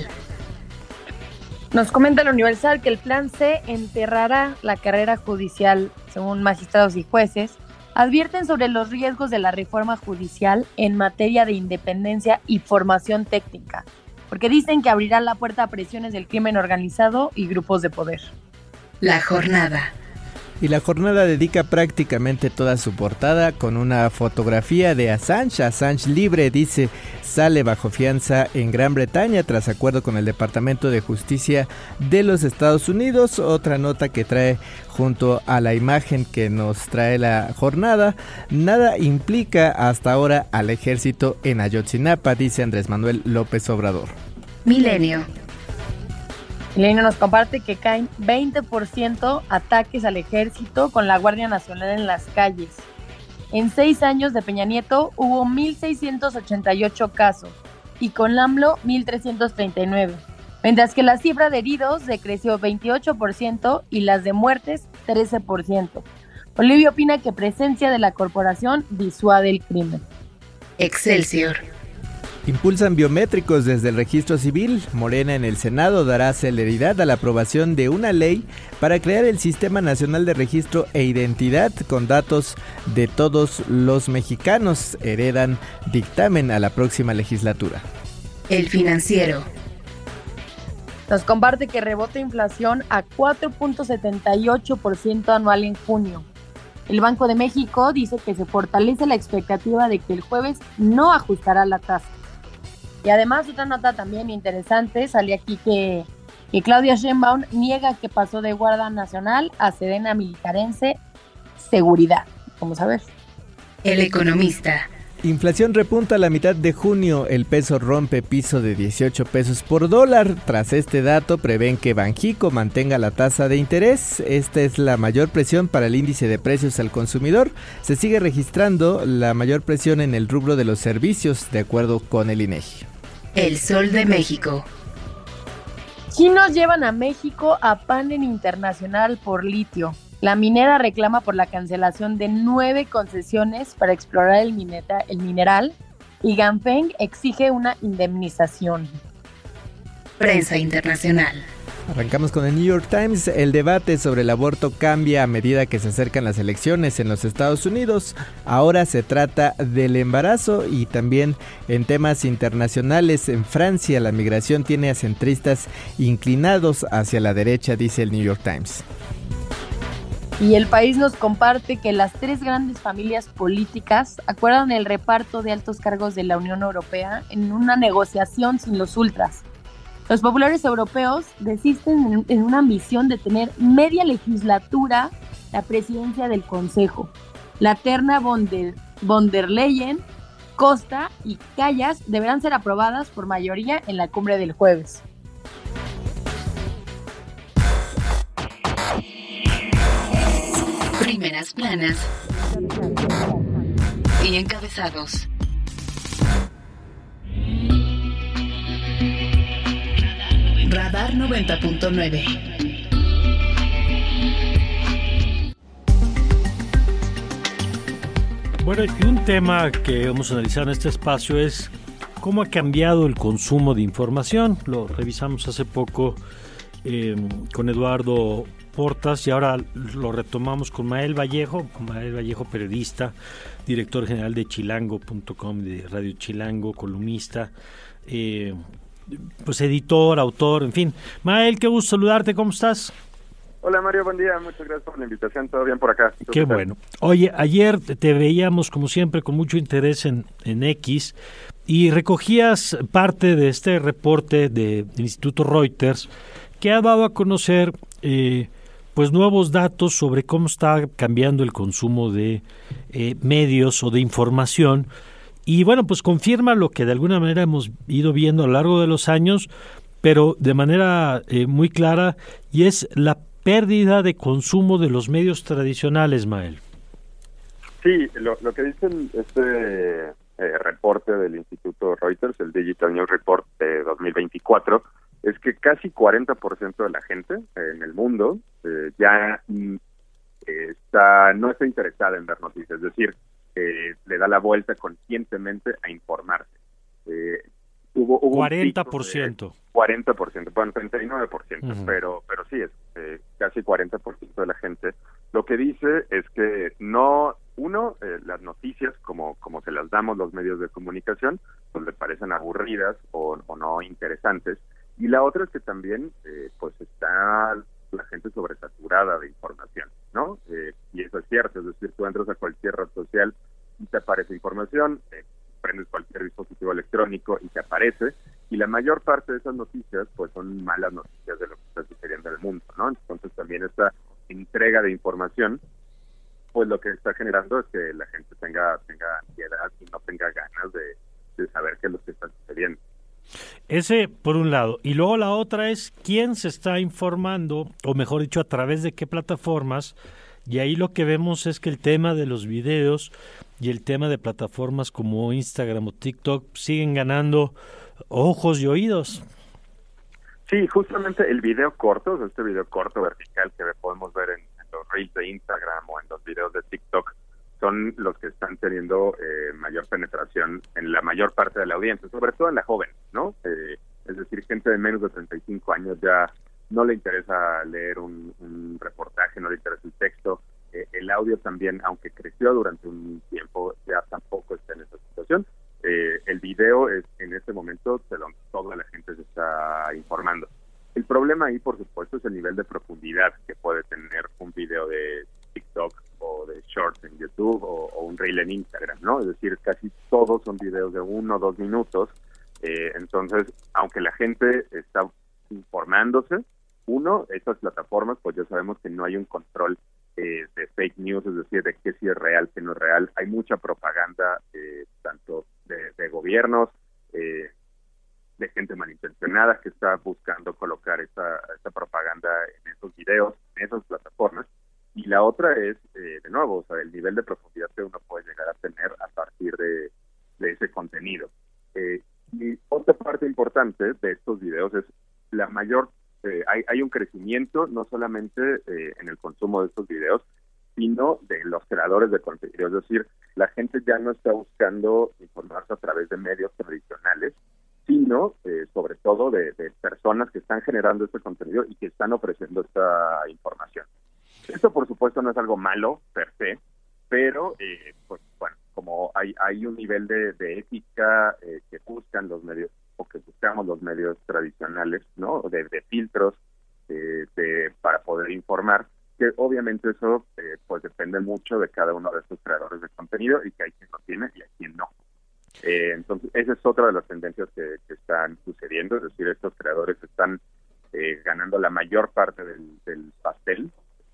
Nos comenta el Universal que el Plan C enterrará la carrera judicial, según magistrados y jueces. Advierten sobre los riesgos de la reforma judicial en materia de independencia y formación técnica, porque dicen que abrirá la puerta a presiones del crimen organizado y grupos de poder. La Jornada. Y la Jornada dedica prácticamente toda su portada con una fotografía de Assange. Assange libre, dice, sale bajo fianza en Gran Bretaña tras acuerdo con el Departamento de Justicia de los Estados Unidos. Otra nota que trae junto a la imagen que nos trae la Jornada: nada implica hasta ahora al ejército en Ayotzinapa, dice Andrés Manuel López Obrador. Milenio. Milenio nos comparte que caen veinte por ciento ataques al ejército con la Guardia Nacional en las calles. En seis años de Peña Nieto hubo mil seiscientos ochenta y ocho casos y con AMLO mil trescientos treinta y nueve, mientras que la cifra de heridos decreció veintiocho por ciento y las de muertes trece por ciento. Olivia opina que presencia de la corporación disuade el crimen. Excelsior. Impulsan biométricos desde el registro civil. Morena en el Senado dará celeridad a la aprobación de una ley para crear el Sistema Nacional de Registro e Identidad con datos de todos los mexicanos. Heredan dictamen a la próxima legislatura. El Financiero. Nos comparte que rebota inflación a cuatro punto setenta y ocho por ciento anual en junio. El Banco de México dice que se fortalece la expectativa de que el jueves no ajustará la tasa. Y además, otra nota también interesante, salió aquí que, que Claudia Sheinbaum niega que pasó de Guardia Nacional a Sedena Militarense Seguridad. Vamos a ver. El Economista. Inflación repunta a la mitad de junio, el peso rompe piso de dieciocho pesos por dólar. Tras este dato, prevén que Banxico mantenga la tasa de interés. Esta es la mayor presión para el índice de precios al consumidor. Se sigue registrando la mayor presión en el rubro de los servicios, de acuerdo con el INEGI. El Sol de México. Chinos llevan a México a panel internacional por litio. La minera reclama por la cancelación de nueve concesiones para explorar el, mineta, el mineral y Ganfeng exige una indemnización. Prensa internacional. Arrancamos con el New York Times. El debate sobre el aborto cambia a medida que se acercan las elecciones en los Estados Unidos. Ahora se trata del embarazo y también en temas internacionales. En Francia, la migración tiene a centristas inclinados hacia la derecha, dice el New York Times. Y El País nos comparte que las tres grandes familias políticas acuerdan el reparto de altos cargos de la Unión Europea en una negociación sin los ultras. Los populares europeos desisten en una ambición de tener media legislatura la presidencia del Consejo. La terna von der, von der Leyen, Costa y Callas deberán ser aprobadas por mayoría en la cumbre del jueves. Primeras planas y encabezados. Radar noventa punto nueve. Bueno, y un tema que vamos a analizar en este espacio es cómo ha cambiado el consumo de información. Lo revisamos hace poco eh, con Eduardo Portas y ahora lo retomamos con Mael Vallejo, Mael Vallejo, periodista, director general de chilango punto com, de Radio Chilango, columnista, eh, pues editor, autor, en fin. Mael, qué gusto saludarte, ¿cómo estás? Hola Mario, buen día, muchas gracias por la invitación, todo bien por acá. Qué bueno. Oye, ayer te veíamos como siempre con mucho interés en, en X y recogías parte de este reporte de, del Instituto Reuters que ha dado a conocer eh, pues nuevos datos sobre cómo está cambiando el consumo de eh, medios o de información y bueno, pues confirma lo que de alguna manera hemos ido viendo a lo largo de los años, pero de manera eh, muy clara, y es la pérdida de consumo de los medios tradicionales, Mael. Sí, lo, lo que dice este eh, reporte del Instituto Reuters, el Digital News Report de dos mil veinticuatro, es que casi cuarenta por ciento de la gente eh, en el mundo eh, ya mm, está no está interesada en ver noticias, es decir, eh, le da la vuelta conscientemente a informarse. Eh, hubo, hubo cuarenta por ciento. cuarenta por ciento, bueno, treinta y nueve por ciento, uh-huh. pero pero sí, es eh, casi cuarenta por ciento de la gente. Lo que dice es que no, uno, eh, las noticias, como como se las damos los medios de comunicación, pues le parecen aburridas o, o no interesantes, y la otra es que también, eh, pues está la gente sobresaturada de información, ¿no? Eh, y eso es cierto, es decir, tú entras a cualquier red social y te aparece información, eh, prendes cualquier dispositivo electrónico y te aparece, y la mayor parte de esas noticias pues son malas noticias de lo que está sucediendo en el mundo, ¿no? Entonces también esta entrega de información, pues lo que está generando es que la gente tenga tenga ansiedad y no tenga ganas de, de saber qué es lo que está sucediendo. Ese por un lado, y luego la otra es quién se está informando, o mejor dicho, a través de qué plataformas, y ahí lo que vemos es que el tema de los videos y el tema de plataformas como Instagram o TikTok siguen ganando ojos y oídos. Sí, justamente el video corto, este video corto vertical que podemos ver en, en los reels de Instagram o en los videos de TikTok, son los que están teniendo eh, mayor penetración en la mayor parte de la audiencia, sobre todo en la joven, ¿no? Eh, es decir, gente de menos de treinta y cinco años ya no le interesa leer un, un reportaje, no le interesa el texto. Eh, el audio también, aunque creció durante un tiempo, ya tampoco está en esa situación. Eh, el video es en este momento de donde toda la gente se está informando. El problema ahí, por supuesto, es el nivel de profundidad que puede tener un video de TikTok o de Shorts en YouTube o, o un Reel en Instagram, ¿no? Es decir, casi todos son videos de uno o dos minutos. Eh, entonces, aunque la gente está informándose, uno, estas plataformas, pues ya sabemos que no hay un control eh, de fake news, es decir, de qué sí es real, qué no es real. Hay mucha propaganda, eh, tanto de, de gobiernos, eh, de gente malintencionada que está buscando colocar esa, esa propaganda en esos videos, en esas plataformas. Y la otra es, eh, de nuevo, o sea, el nivel de profundidad que uno puede llegar a tener a partir de, de ese contenido. Eh, y otra parte importante de estos videos es la mayor, eh, hay, hay un crecimiento no solamente eh, en el consumo de estos videos, sino de los creadores de contenido. Es decir, la gente ya no está buscando informarse a través de medios tradicionales, sino eh, sobre todo de, de personas que están generando este contenido y que están ofreciendo esta información. Esto, por supuesto, no es algo malo per se, pero, eh, pues, bueno, como hay hay un nivel de, de ética eh, que buscan los medios, o que buscamos los medios tradicionales, ¿no? De, de filtros eh, de para poder informar, que obviamente eso, eh, pues, depende mucho de cada uno de estos creadores de contenido y que hay quien lo tiene y hay quien no. Eh, entonces, esa es otra de las tendencias que, que están sucediendo, es decir, estos creadores están eh, ganando la mayor parte del, del pastel,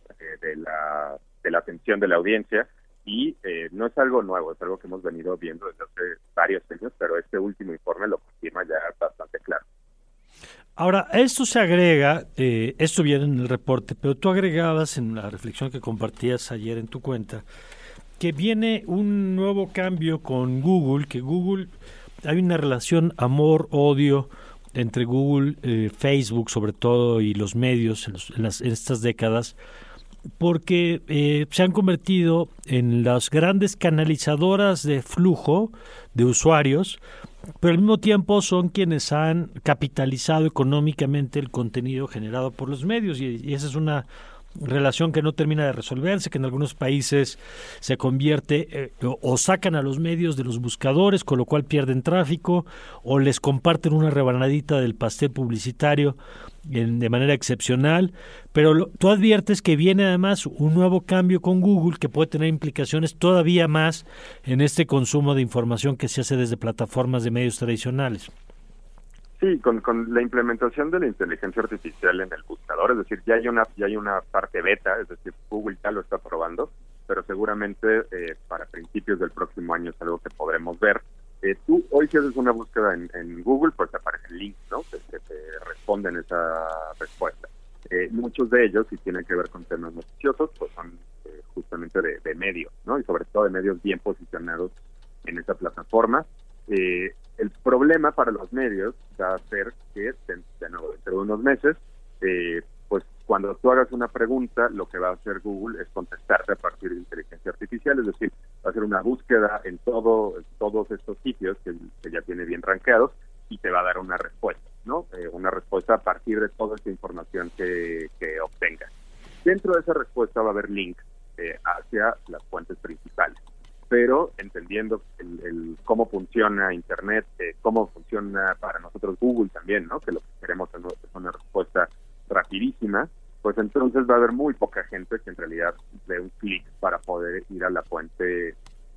de la de la atención de la audiencia, y eh, no es algo nuevo, es algo que hemos venido viendo desde hace varios años, pero este último informe lo confirma ya bastante claro. Ahora, a esto se agrega, eh, esto viene en el reporte, pero tú agregabas en la reflexión que compartías ayer en tu cuenta, que viene un nuevo cambio con Google, que Google, hay una relación amor-odio entre Google, eh, Facebook sobre todo, y los medios en, los, en, las, en estas décadas, porque eh, se han convertido en las grandes canalizadoras de flujo de usuarios, pero al mismo tiempo son quienes han capitalizado económicamente el contenido generado por los medios, y, y esa es una relación que no termina de resolverse, que en algunos países se convierte eh, o, o sacan a los medios de los buscadores, con lo cual pierden tráfico, o les comparten una rebanadita del pastel publicitario en, de manera excepcional, pero lo, tú adviertes que viene además un nuevo cambio con Google que puede tener implicaciones todavía más en este consumo de información que se hace desde plataformas de medios tradicionales. Sí, con, con la implementación de la inteligencia artificial en el buscador, es decir, ya hay una ya hay una parte beta, es decir, Google ya lo está probando, pero seguramente eh, para principios del próximo año es algo que podremos ver. Eh, tú hoy si haces una búsqueda en, en Google, pues te aparecen links, ¿no? Que, que te responden esa respuesta. Eh, muchos de ellos, si tienen que ver con temas noticiosos, pues son eh, justamente de, de medios, ¿no? Y sobre todo de medios bien posicionados en esa plataforma. Eh, el problema para los medios va a ser que, de, de nuevo, dentro de unos meses, eh, pues cuando tú hagas una pregunta, lo que va a hacer Google es contestarte a partir de inteligencia artificial, es decir, va a hacer una búsqueda en todo en todos estos sitios que, que ya tiene bien rankeados y te va a dar una respuesta, ¿no? Eh, una respuesta a partir de toda esta información que, que obtengas. Dentro de esa respuesta va a haber links eh, hacia las fuentes principales, pero entendiendo el, el cómo funciona Internet, eh, cómo funciona para nosotros Google también, ¿no? Que lo que queremos es una respuesta rapidísima, pues entonces va a haber muy poca gente que en realidad dé un clic para poder ir a la fuente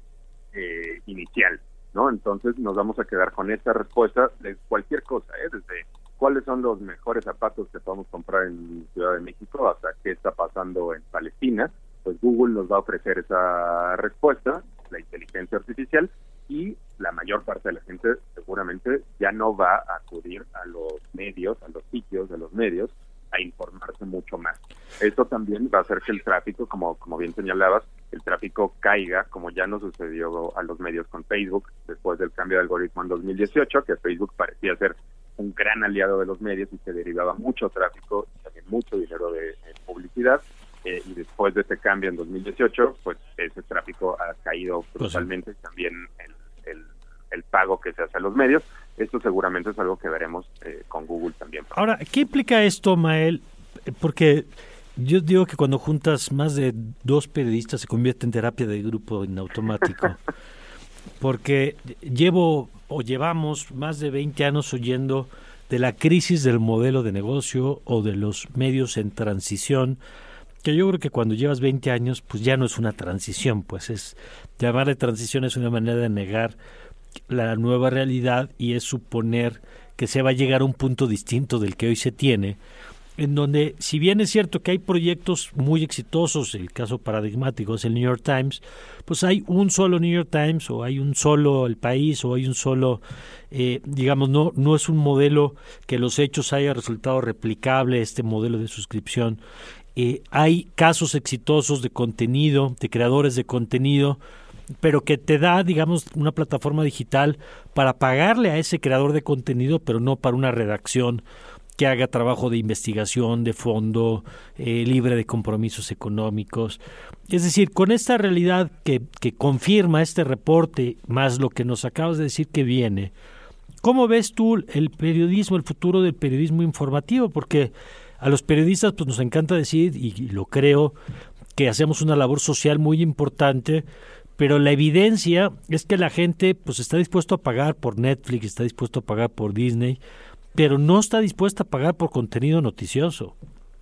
eh, inicial, ¿no? Entonces nos vamos a quedar con esta respuesta de cualquier cosa, ¿eh? Desde cuáles son los mejores zapatos que podemos comprar en Ciudad de México hasta qué está pasando en Palestina, pues Google nos va a ofrecer esa respuesta, la inteligencia artificial, y la mayor parte de la gente seguramente ya no va a acudir a los medios, a los sitios de los medios, a informarse mucho más. Esto también va a hacer que el tráfico, como, como bien señalabas, el tráfico caiga, como ya nos sucedió a los medios con Facebook, después del cambio de algoritmo en dos mil dieciocho, que Facebook parecía ser un gran aliado de los medios y se derivaba mucho tráfico y también mucho dinero de, de publicidad, eh, y después de ese cambio en dos mil dieciocho, pues ese tráfico ha caído brutalmente, pues sí. También el, el, el pago que se hace a los medios. Esto seguramente es algo que veremos eh, con Google también. Ahora, ¿qué implica esto, Mael? Porque yo digo que cuando juntas más de dos periodistas se convierte en terapia de grupo en automático. Porque llevo o llevamos más de veinte años oyendo de la crisis del modelo de negocio o de los medios en transición, que yo creo que cuando llevas veinte años, pues ya no es una transición, pues es llamar de transición es una manera de negar la nueva realidad y es suponer que se va a llegar a un punto distinto del que hoy se tiene, en donde, si bien es cierto que hay proyectos muy exitosos, el caso paradigmático es el New York Times, pues hay un solo New York Times o hay un solo El País o hay un solo, eh, digamos, no, no es un modelo que los hechos haya resultado replicable, este modelo de suscripción. Eh, hay casos exitosos de contenido, de creadores de contenido, pero que te da, digamos, una plataforma digital para pagarle a ese creador de contenido, pero no para una redacción que haga trabajo de investigación, de fondo, eh, libre de compromisos económicos. Es decir, con esta realidad que, que confirma este reporte, más lo que nos acabas de decir que viene, ¿cómo ves tú el periodismo, el futuro del periodismo informativo? Porque a los periodistas pues nos encanta decir, y, y lo creo, que hacemos una labor social muy importante, pero la evidencia es que la gente pues está dispuesto a pagar por Netflix, está dispuesto a pagar por Disney, pero no está dispuesta a pagar por contenido noticioso.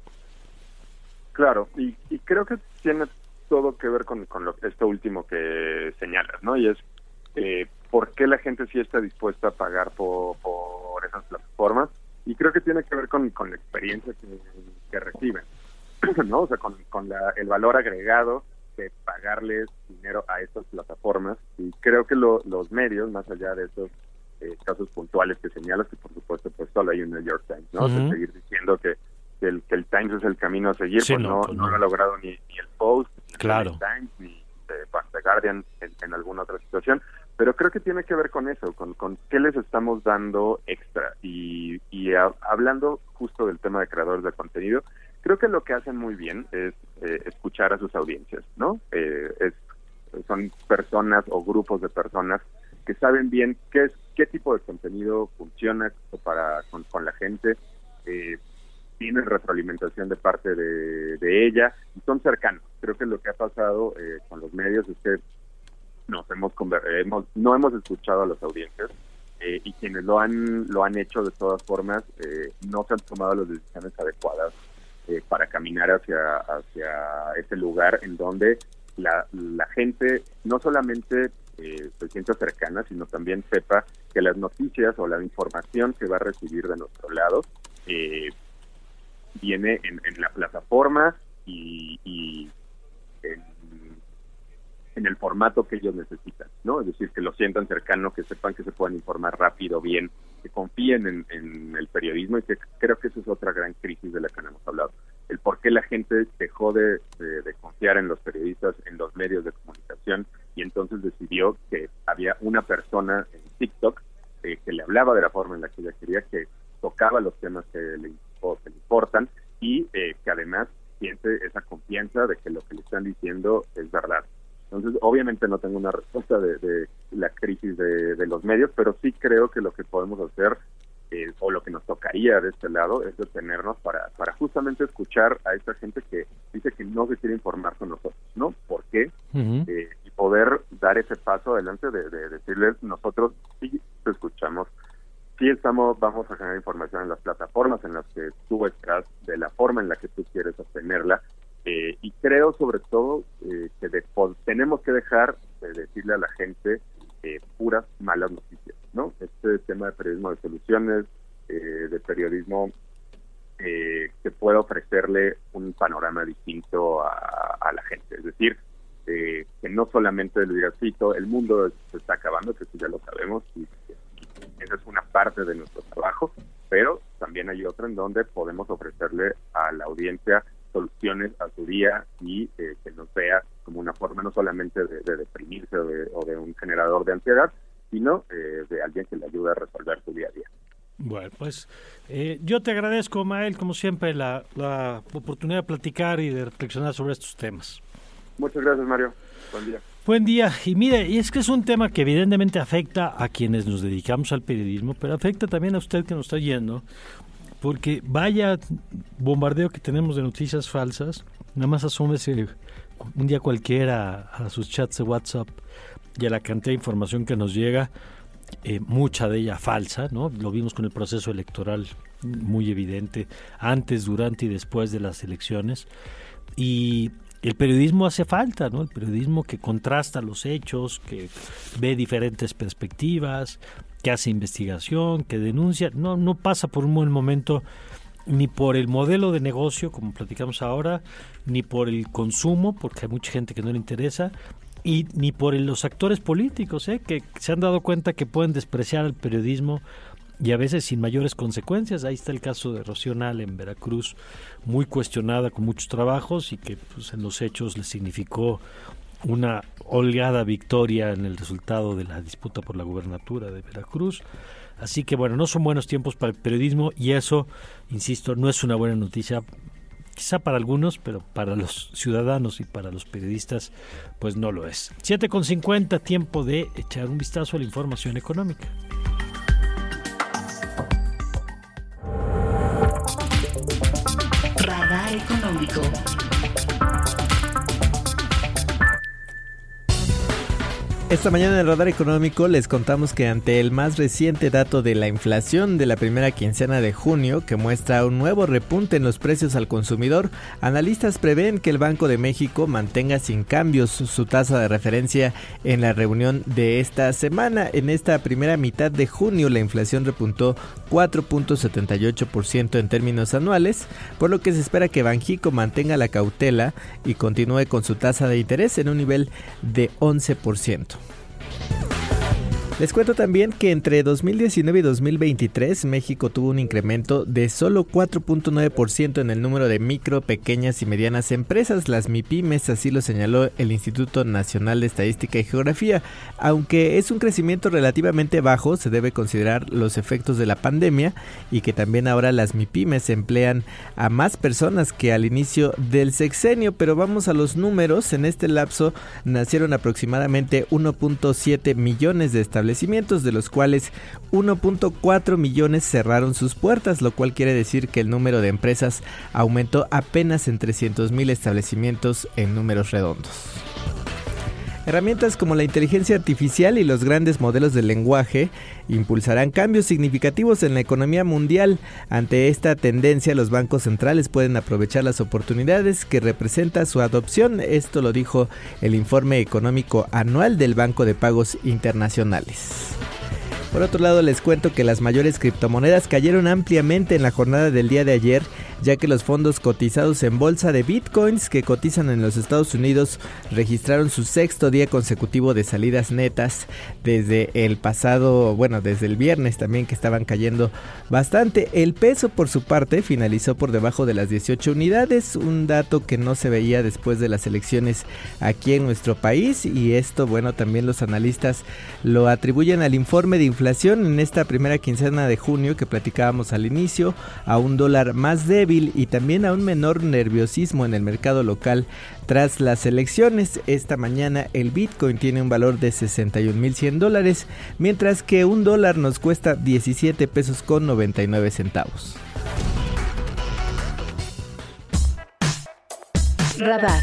Claro, y, y creo que tiene todo que ver con, con lo, esto último que señalas, ¿no? Y es eh, por qué la gente sí está dispuesta a pagar por, por esas plataformas, y creo que tiene que ver con, con la experiencia que, que reciben, ¿no? O sea, con, con la, el valor agregado de pagarles dinero a estas plataformas, y creo que lo, los medios, más allá de esos eh, casos puntuales que señalas, que por supuesto pues solo hay un New York Times, ¿no? Uh-huh. O sea, seguir diciendo que, que, el, que el Times es el camino a seguir, sí, pues, no, no, pues no, no lo ha logrado ni, ni el Post, ni claro. el Times, ni eh, The Guardian en, en alguna otra situación, pero creo que tiene que ver con eso, con, con qué les estamos dando extra, y, y a, hablando justo del tema de creadores de contenido, creo que lo que hacen muy bien es eh, escuchar a sus audiencias, ¿no? Eh, es, son personas o grupos de personas que saben bien qué es qué tipo de contenido funciona para con, con la gente, eh, tienen retroalimentación de parte de, de ella y son cercanos. Creo que lo que ha pasado eh, con los medios es que nos hemos, hemos no hemos escuchado a las audiencias, eh, y quienes lo han lo han hecho de todas formas eh, no se han tomado las decisiones adecuadas Eh, para caminar hacia hacia ese lugar en donde la, la gente no solamente eh, se sienta cercana, sino también sepa que las noticias o la información que va a recibir de nuestro lado eh, viene en, en la plataforma y, y en, en el formato formato que ellos necesitan, ¿no? Es decir, que lo sientan cercano, que sepan que se puedan informar rápido, bien, que confíen en, en el periodismo, y que creo que esa es otra gran crisis de la que no hemos hablado. El por qué la gente dejó de, de, de confiar en los periodistas, en los medios de comunicación, y entonces decidió que había una persona en TikTok eh, que le hablaba de la forma en la que ella quería, que tocaba los temas que le, que le importan, y eh, que además siente esa confianza de que lo que le están diciendo es verdad. Entonces, obviamente no tengo una respuesta de, de la crisis de, de los medios, pero sí creo que lo que podemos hacer, eh, o lo que nos tocaría de este lado, es detenernos para, para justamente escuchar a esta gente que dice que no se quiere informar con nosotros, ¿no? ¿Por qué? Uh-huh. Eh, y poder dar ese paso adelante de, de decirles, nosotros sí te escuchamos, sí estamos, vamos a generar información en las plataformas en las que tú estás, de la forma en la que tú quieres obtenerla, eh, y creo sobre todo eh, que de, pues, tenemos que dejar de decirle a la gente eh, puras malas noticias, ¿no? Este tema de periodismo de soluciones, eh, de periodismo eh, que pueda ofrecerle un panorama distinto a, a la gente, es decir, eh, que no solamente le digas, sí, todo el mundo se está acabando, que eso ya lo sabemos, y esa es una parte de nuestro trabajo, pero también hay otra en donde podemos ofrecerle a la audiencia soluciones a su día, y eh, que nos vea como una forma no solamente de, de deprimirse o de, o de un generador de ansiedad, sino eh, de alguien que le ayude a resolver su día a día. Bueno, pues eh, yo te agradezco, Mael, como siempre, la, la oportunidad de platicar y de reflexionar sobre estos temas. Muchas gracias, Mario. Buen día. Buen día. Y mire, y es que es un tema que evidentemente afecta a quienes nos dedicamos al periodismo, pero afecta también a usted que nos está oyendo, porque vaya bombardeo que tenemos de noticias falsas. Nada más asómese un día cualquiera a sus chats de WhatsApp y a la cantidad de información que nos llega, eh, mucha de ella falsa, ¿no? Lo vimos con el proceso electoral muy evidente, antes, durante y después de las elecciones. Y el periodismo hace falta, ¿no? El periodismo que contrasta los hechos, que ve diferentes perspectivas, que hace investigación, que denuncia. No, no pasa por un buen momento ni por el modelo de negocio, como platicamos ahora, ni por el consumo, porque hay mucha gente que no le interesa, y ni por el, los actores políticos, ¿eh? Que se han dado cuenta que pueden despreciar al periodismo y a veces sin mayores consecuencias. Ahí está el caso de Rocío Nale en Veracruz, muy cuestionada con muchos trabajos y que pues, en los hechos le significó una holgada victoria en el resultado de la disputa por la gubernatura de Veracruz. Así que bueno, no son buenos tiempos para el periodismo, y eso, insisto, no es una buena noticia, quizá para algunos, pero para los ciudadanos y para los periodistas pues no lo es. siete con cincuenta, tiempo de echar un vistazo a la información económica. Radar económico. Esta mañana en el Radar Económico les contamos que ante el más reciente dato de la inflación de la primera quincena de junio, que muestra un nuevo repunte en los precios al consumidor, analistas prevén que el Banco de México mantenga sin cambios su tasa de referencia en la reunión de esta semana. En esta primera mitad de junio la inflación repuntó cuatro punto setenta y ocho por ciento en términos anuales, por lo que se espera que Banxico mantenga la cautela y continúe con su tasa de interés en un nivel de once por ciento. Les cuento también que entre dos mil diecinueve y dos mil veintitrés México tuvo un incremento de solo cuatro punto nueve por ciento en el número de micro, pequeñas y medianas empresas, las MIPYMES, así lo señaló el Instituto Nacional de Estadística y Geografía. Aunque es un crecimiento relativamente bajo, se debe considerar los efectos de la pandemia y que también ahora las MIPYMES emplean a más personas que al inicio del sexenio. Pero vamos a los números. En este lapso nacieron aproximadamente uno punto siete millones de establecimientos, de los cuales uno punto cuatro millones cerraron sus puertas, lo cual quiere decir que el número de empresas aumentó apenas en trescientos mil establecimientos en números redondos. Herramientas como la inteligencia artificial y los grandes modelos de lenguaje impulsarán cambios significativos en la economía mundial. Ante esta tendencia, los bancos centrales pueden aprovechar las oportunidades que representa su adopción. Esto lo dijo el informe económico anual del Banco de Pagos Internacionales. Por otro lado, les cuento que las mayores criptomonedas cayeron ampliamente en la jornada del día de ayer, ya que los fondos cotizados en bolsa de bitcoins que cotizan en los Estados Unidos registraron su sexto día consecutivo de salidas netas desde el pasado, bueno, desde el viernes también, que estaban cayendo bastante. El peso, por su parte, finalizó por debajo de las dieciocho unidades, un dato que no se veía después de las elecciones aquí en nuestro país, y esto, bueno, también los analistas lo atribuyen al informe de inflación en esta primera quincena de junio que platicábamos al inicio, a un dólar más débil y también a un menor nerviosismo en el mercado local tras las elecciones. Esta mañana el Bitcoin tiene un valor de sesenta y un mil cien dólares, mientras que un dólar nos cuesta diecisiete pesos con noventa y nueve centavos. Radar.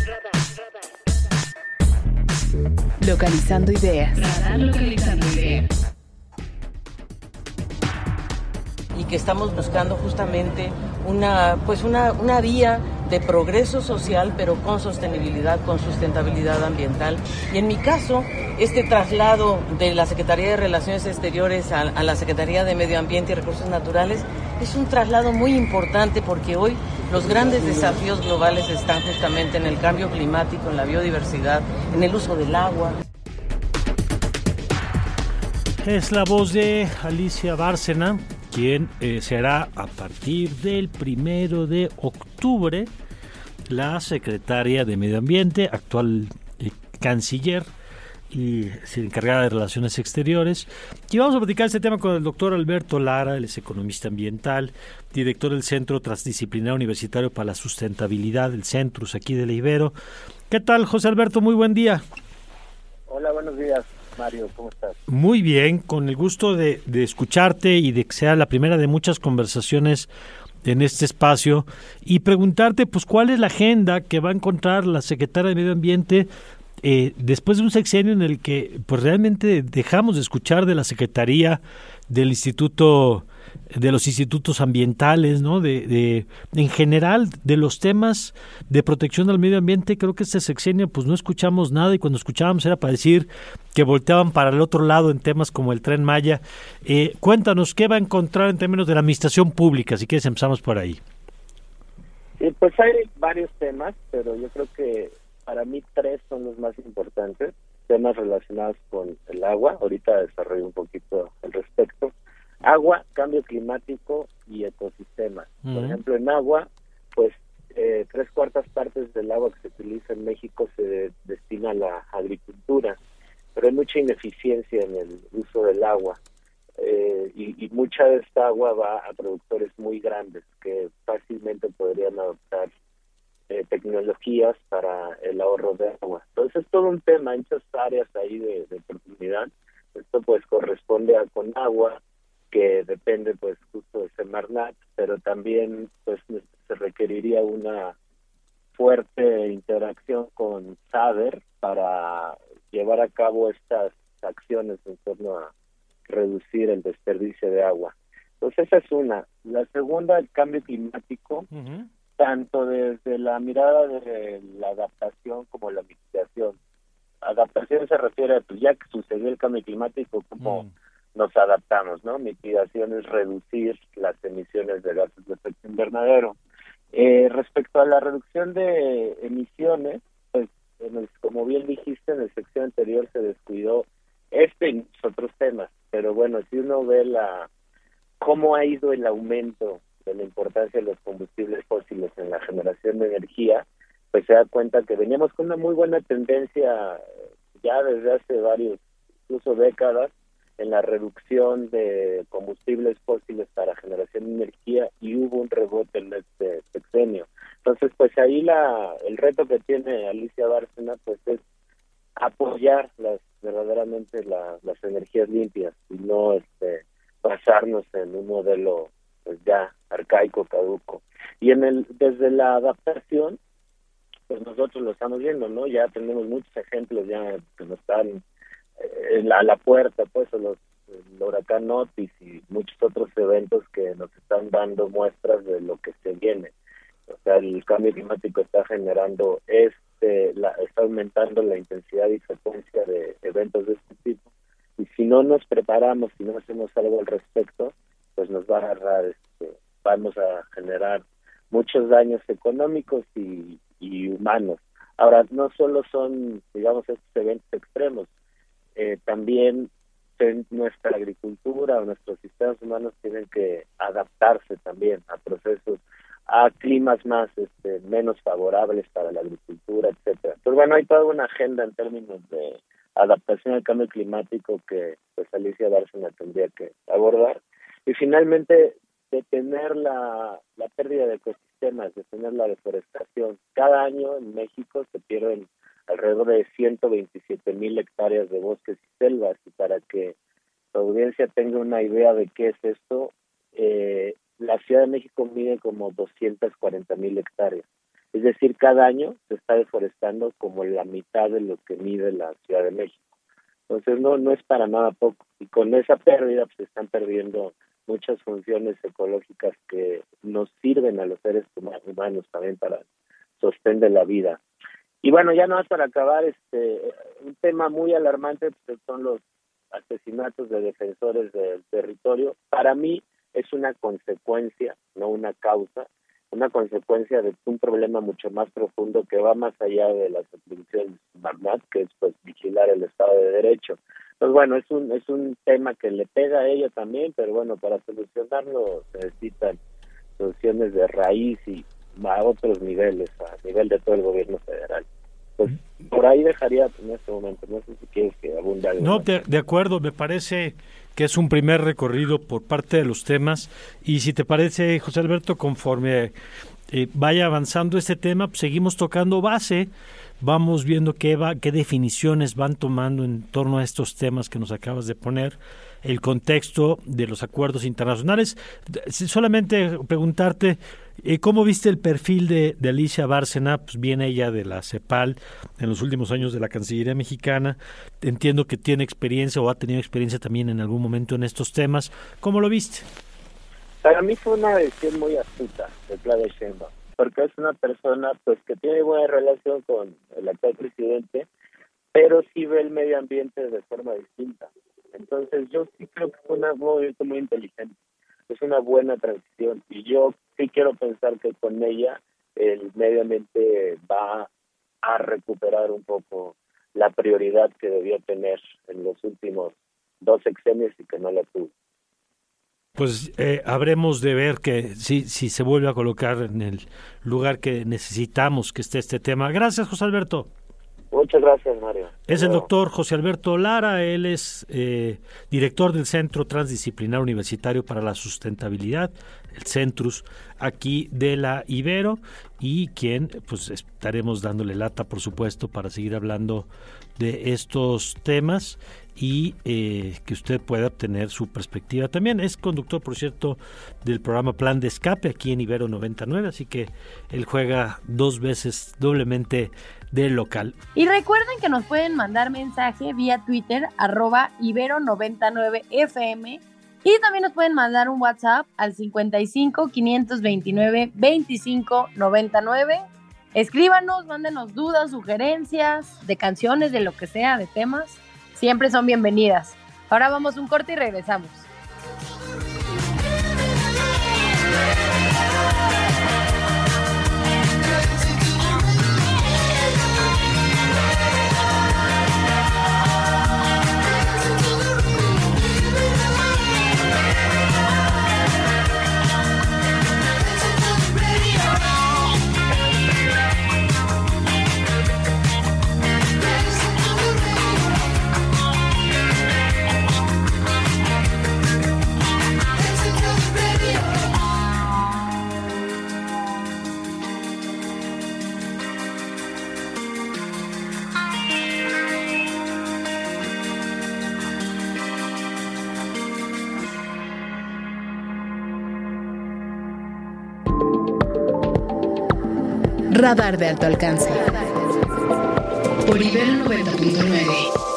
Localizando ideas. Radar localizando ideas. Y que estamos buscando justamente una, pues una, una vía de progreso social, pero con sostenibilidad, con sustentabilidad ambiental. Y en mi caso, este traslado de la Secretaría de Relaciones Exteriores a, a la Secretaría de Medio Ambiente y Recursos Naturales es un traslado muy importante, porque hoy los grandes desafíos globales están justamente en el cambio climático, en la biodiversidad, en el uso del agua. Es la voz de Alicia Bárcena, quien eh, será a partir del primero de octubre la secretaria de Medio Ambiente, actual eh, canciller y encargada de Relaciones Exteriores. Y vamos a platicar este tema con el doctor Alberto Lara, él es economista ambiental, director del Centro Transdisciplinario Universitario para la Sustentabilidad, el Centrus, aquí de la Ibero. ¿Qué tal, José Alberto? Muy buen día. Hola, buenos días, Mario, ¿cómo estás? Muy bien, con el gusto de, de escucharte y de que sea la primera de muchas conversaciones en este espacio, y preguntarte pues cuál es la agenda que va a encontrar la secretaria de Medio Ambiente eh, después de un sexenio en el que pues realmente dejamos de escuchar de la Secretaría, del Instituto, de los institutos ambientales, ¿no? De, de en general de los temas de protección del medio ambiente. Creo que este sexenio pues no escuchamos nada, y cuando escuchábamos era para decir que volteaban para el otro lado en temas como el Tren Maya. Eh, cuéntanos, ¿qué va a encontrar en términos de la administración pública? Si quieres empezamos por ahí. Sí, pues hay varios temas, pero yo creo que para mí tres son los más importantes. Temas relacionados con el agua, ahorita desarrollo un poquito al respecto. Agua, cambio climático y ecosistemas. Uh-huh. Por ejemplo, en agua, pues eh, tres cuartas partes del agua que se utiliza en México se de, destina a la agricultura, pero hay mucha ineficiencia en el uso del agua, eh, y, y mucha de esta agua va a productores muy grandes que fácilmente podrían adoptar eh, tecnologías para el ahorro de agua. Entonces es todo un tema, hay muchas áreas ahí de, de oportunidad. Esto pues corresponde a Conagua, que depende pues justo de Semarnat, pero también pues se requeriría una fuerte interacción con SADER para llevar a cabo estas acciones en torno a reducir el desperdicio de agua. Entonces esa es una. La segunda, el cambio climático, uh-huh. tanto desde la mirada de la adaptación como la mitigación. Adaptación se refiere a pues ya que sucedió el cambio climático, como uh-huh. nos adaptamos, ¿no? Mitigación es reducir las emisiones de gases de efecto invernadero. Eh, respecto a la reducción de emisiones, pues, en el, como bien dijiste, en la sección anterior se descuidó este y muchos otros temas, pero bueno, si uno ve la cómo ha ido el aumento de la importancia de los combustibles fósiles en la generación de energía, pues se da cuenta que veníamos con una muy buena tendencia ya desde hace varios, incluso décadas, en la reducción de combustibles fósiles para generación de energía, y hubo un rebote en este sexenio. Entonces, pues ahí la el reto que tiene Alicia Bárcena pues es apoyar las verdaderamente la, las energías limpias y no este basarnos en un modelo pues ya arcaico, caduco. Y en el desde la adaptación, pues nosotros lo estamos viendo, ¿no? Ya tenemos muchos ejemplos ya que nos están eh, a la puerta, pues, los, el huracán Otis y muchos otros eventos que nos están dando muestras de lo que se viene. O sea, el cambio climático está generando este, la, está aumentando la intensidad y frecuencia de eventos de este tipo. Y si no nos preparamos, si no hacemos algo al respecto, pues nos va a agarrar, este, vamos a generar muchos daños económicos y, y humanos. Ahora, no solo son, digamos, estos eventos extremos, eh, también en nuestra agricultura o nuestros sistemas humanos tienen que adaptarse también a procesos, a climas más este, menos favorables para la agricultura, etcétera. Entonces, bueno, hay toda una agenda en términos de adaptación al cambio climático que pues Alicia Bárcena tendría que abordar. Y finalmente, detener la, la pérdida de ecosistemas, detener la deforestación. Cada año en México se pierden alrededor de ciento veintisiete mil hectáreas de bosques y selvas, y para que la audiencia tenga una idea de qué es esto, eh, la Ciudad de México mide como doscientas cuarenta mil hectáreas. Es decir, cada año se está deforestando como la mitad de lo que mide la Ciudad de México. Entonces no no es para nada poco. Y con esa pérdida pues, se están perdiendo muchas funciones ecológicas que nos sirven a los seres humanos también para el sostén de la vida. Y bueno, ya nomás para acabar, este un tema muy alarmante pues, son los asesinatos de defensores del territorio. Para mí es una consecuencia, no una causa, una consecuencia de un problema mucho más profundo que va más allá de las atribuciones de Marmat, que es pues vigilar el Estado de Derecho. Pues bueno, es un es un tema que le pega a ella también, pero bueno, para solucionarlo se necesitan soluciones de raíz y a otros niveles, a nivel de todo el gobierno federal. Pues por ahí dejaría en este momento, no sé si quieres que abunde algo. No, de, de acuerdo, me parece que es un primer recorrido por parte de los temas, y si te parece, José Alberto, conforme eh, vaya avanzando este tema, pues seguimos tocando base, vamos viendo qué va, qué definiciones van tomando en torno a estos temas que nos acabas de poner, el contexto de los acuerdos internacionales. Solamente preguntarte, eh, ¿cómo viste el perfil de, de Alicia Bárcena? Pues viene ella de la CEPAL, en los últimos años de la Cancillería mexicana. Entiendo que tiene experiencia o ha tenido experiencia también en algún momento en estos temas. ¿Cómo lo viste? Para mí fue una decisión muy astuta de Claudia Sheinbaum, porque es una persona pues que tiene buena relación con el actual presidente, pero sí ve el medio ambiente de forma distinta. Entonces yo sí creo que fue un movimiento muy inteligente, es una buena transición, y yo sí quiero pensar que con ella el medio ambiente va a recuperar un poco la prioridad que debió tener en los últimos dos sexenios y que no la tuvo. Pues eh, habremos de ver que si, si se vuelve a colocar en el lugar que necesitamos que esté este tema. Gracias, José Alberto. Muchas gracias, Mario. Es el doctor José Alberto Lara, él es eh, director del Centro Transdisciplinar Universitario para la Sustentabilidad, el Centrus, aquí de la Ibero, y quien pues estaremos dándole lata, por supuesto, para seguir hablando de estos temas y eh, que usted pueda obtener su perspectiva también. Es conductor, por cierto, del programa Plan de Escape aquí en Ibero noventa y nueve, así que él juega dos veces doblemente del local. Y recuerden que nos pueden mandar mensaje vía Twitter, arroba Ibero noventa y nueve F M, y también nos pueden mandar un WhatsApp al cincuenta y cinco, quinientos veintinueve, veinticinco noventa y nueve. Escríbanos, mándenos dudas, sugerencias de canciones, de lo que sea, de temas. Siempre son bienvenidas. Ahora vamos a un corte y regresamos. Radar de alto alcance. Por Ibero noventa punto nueve.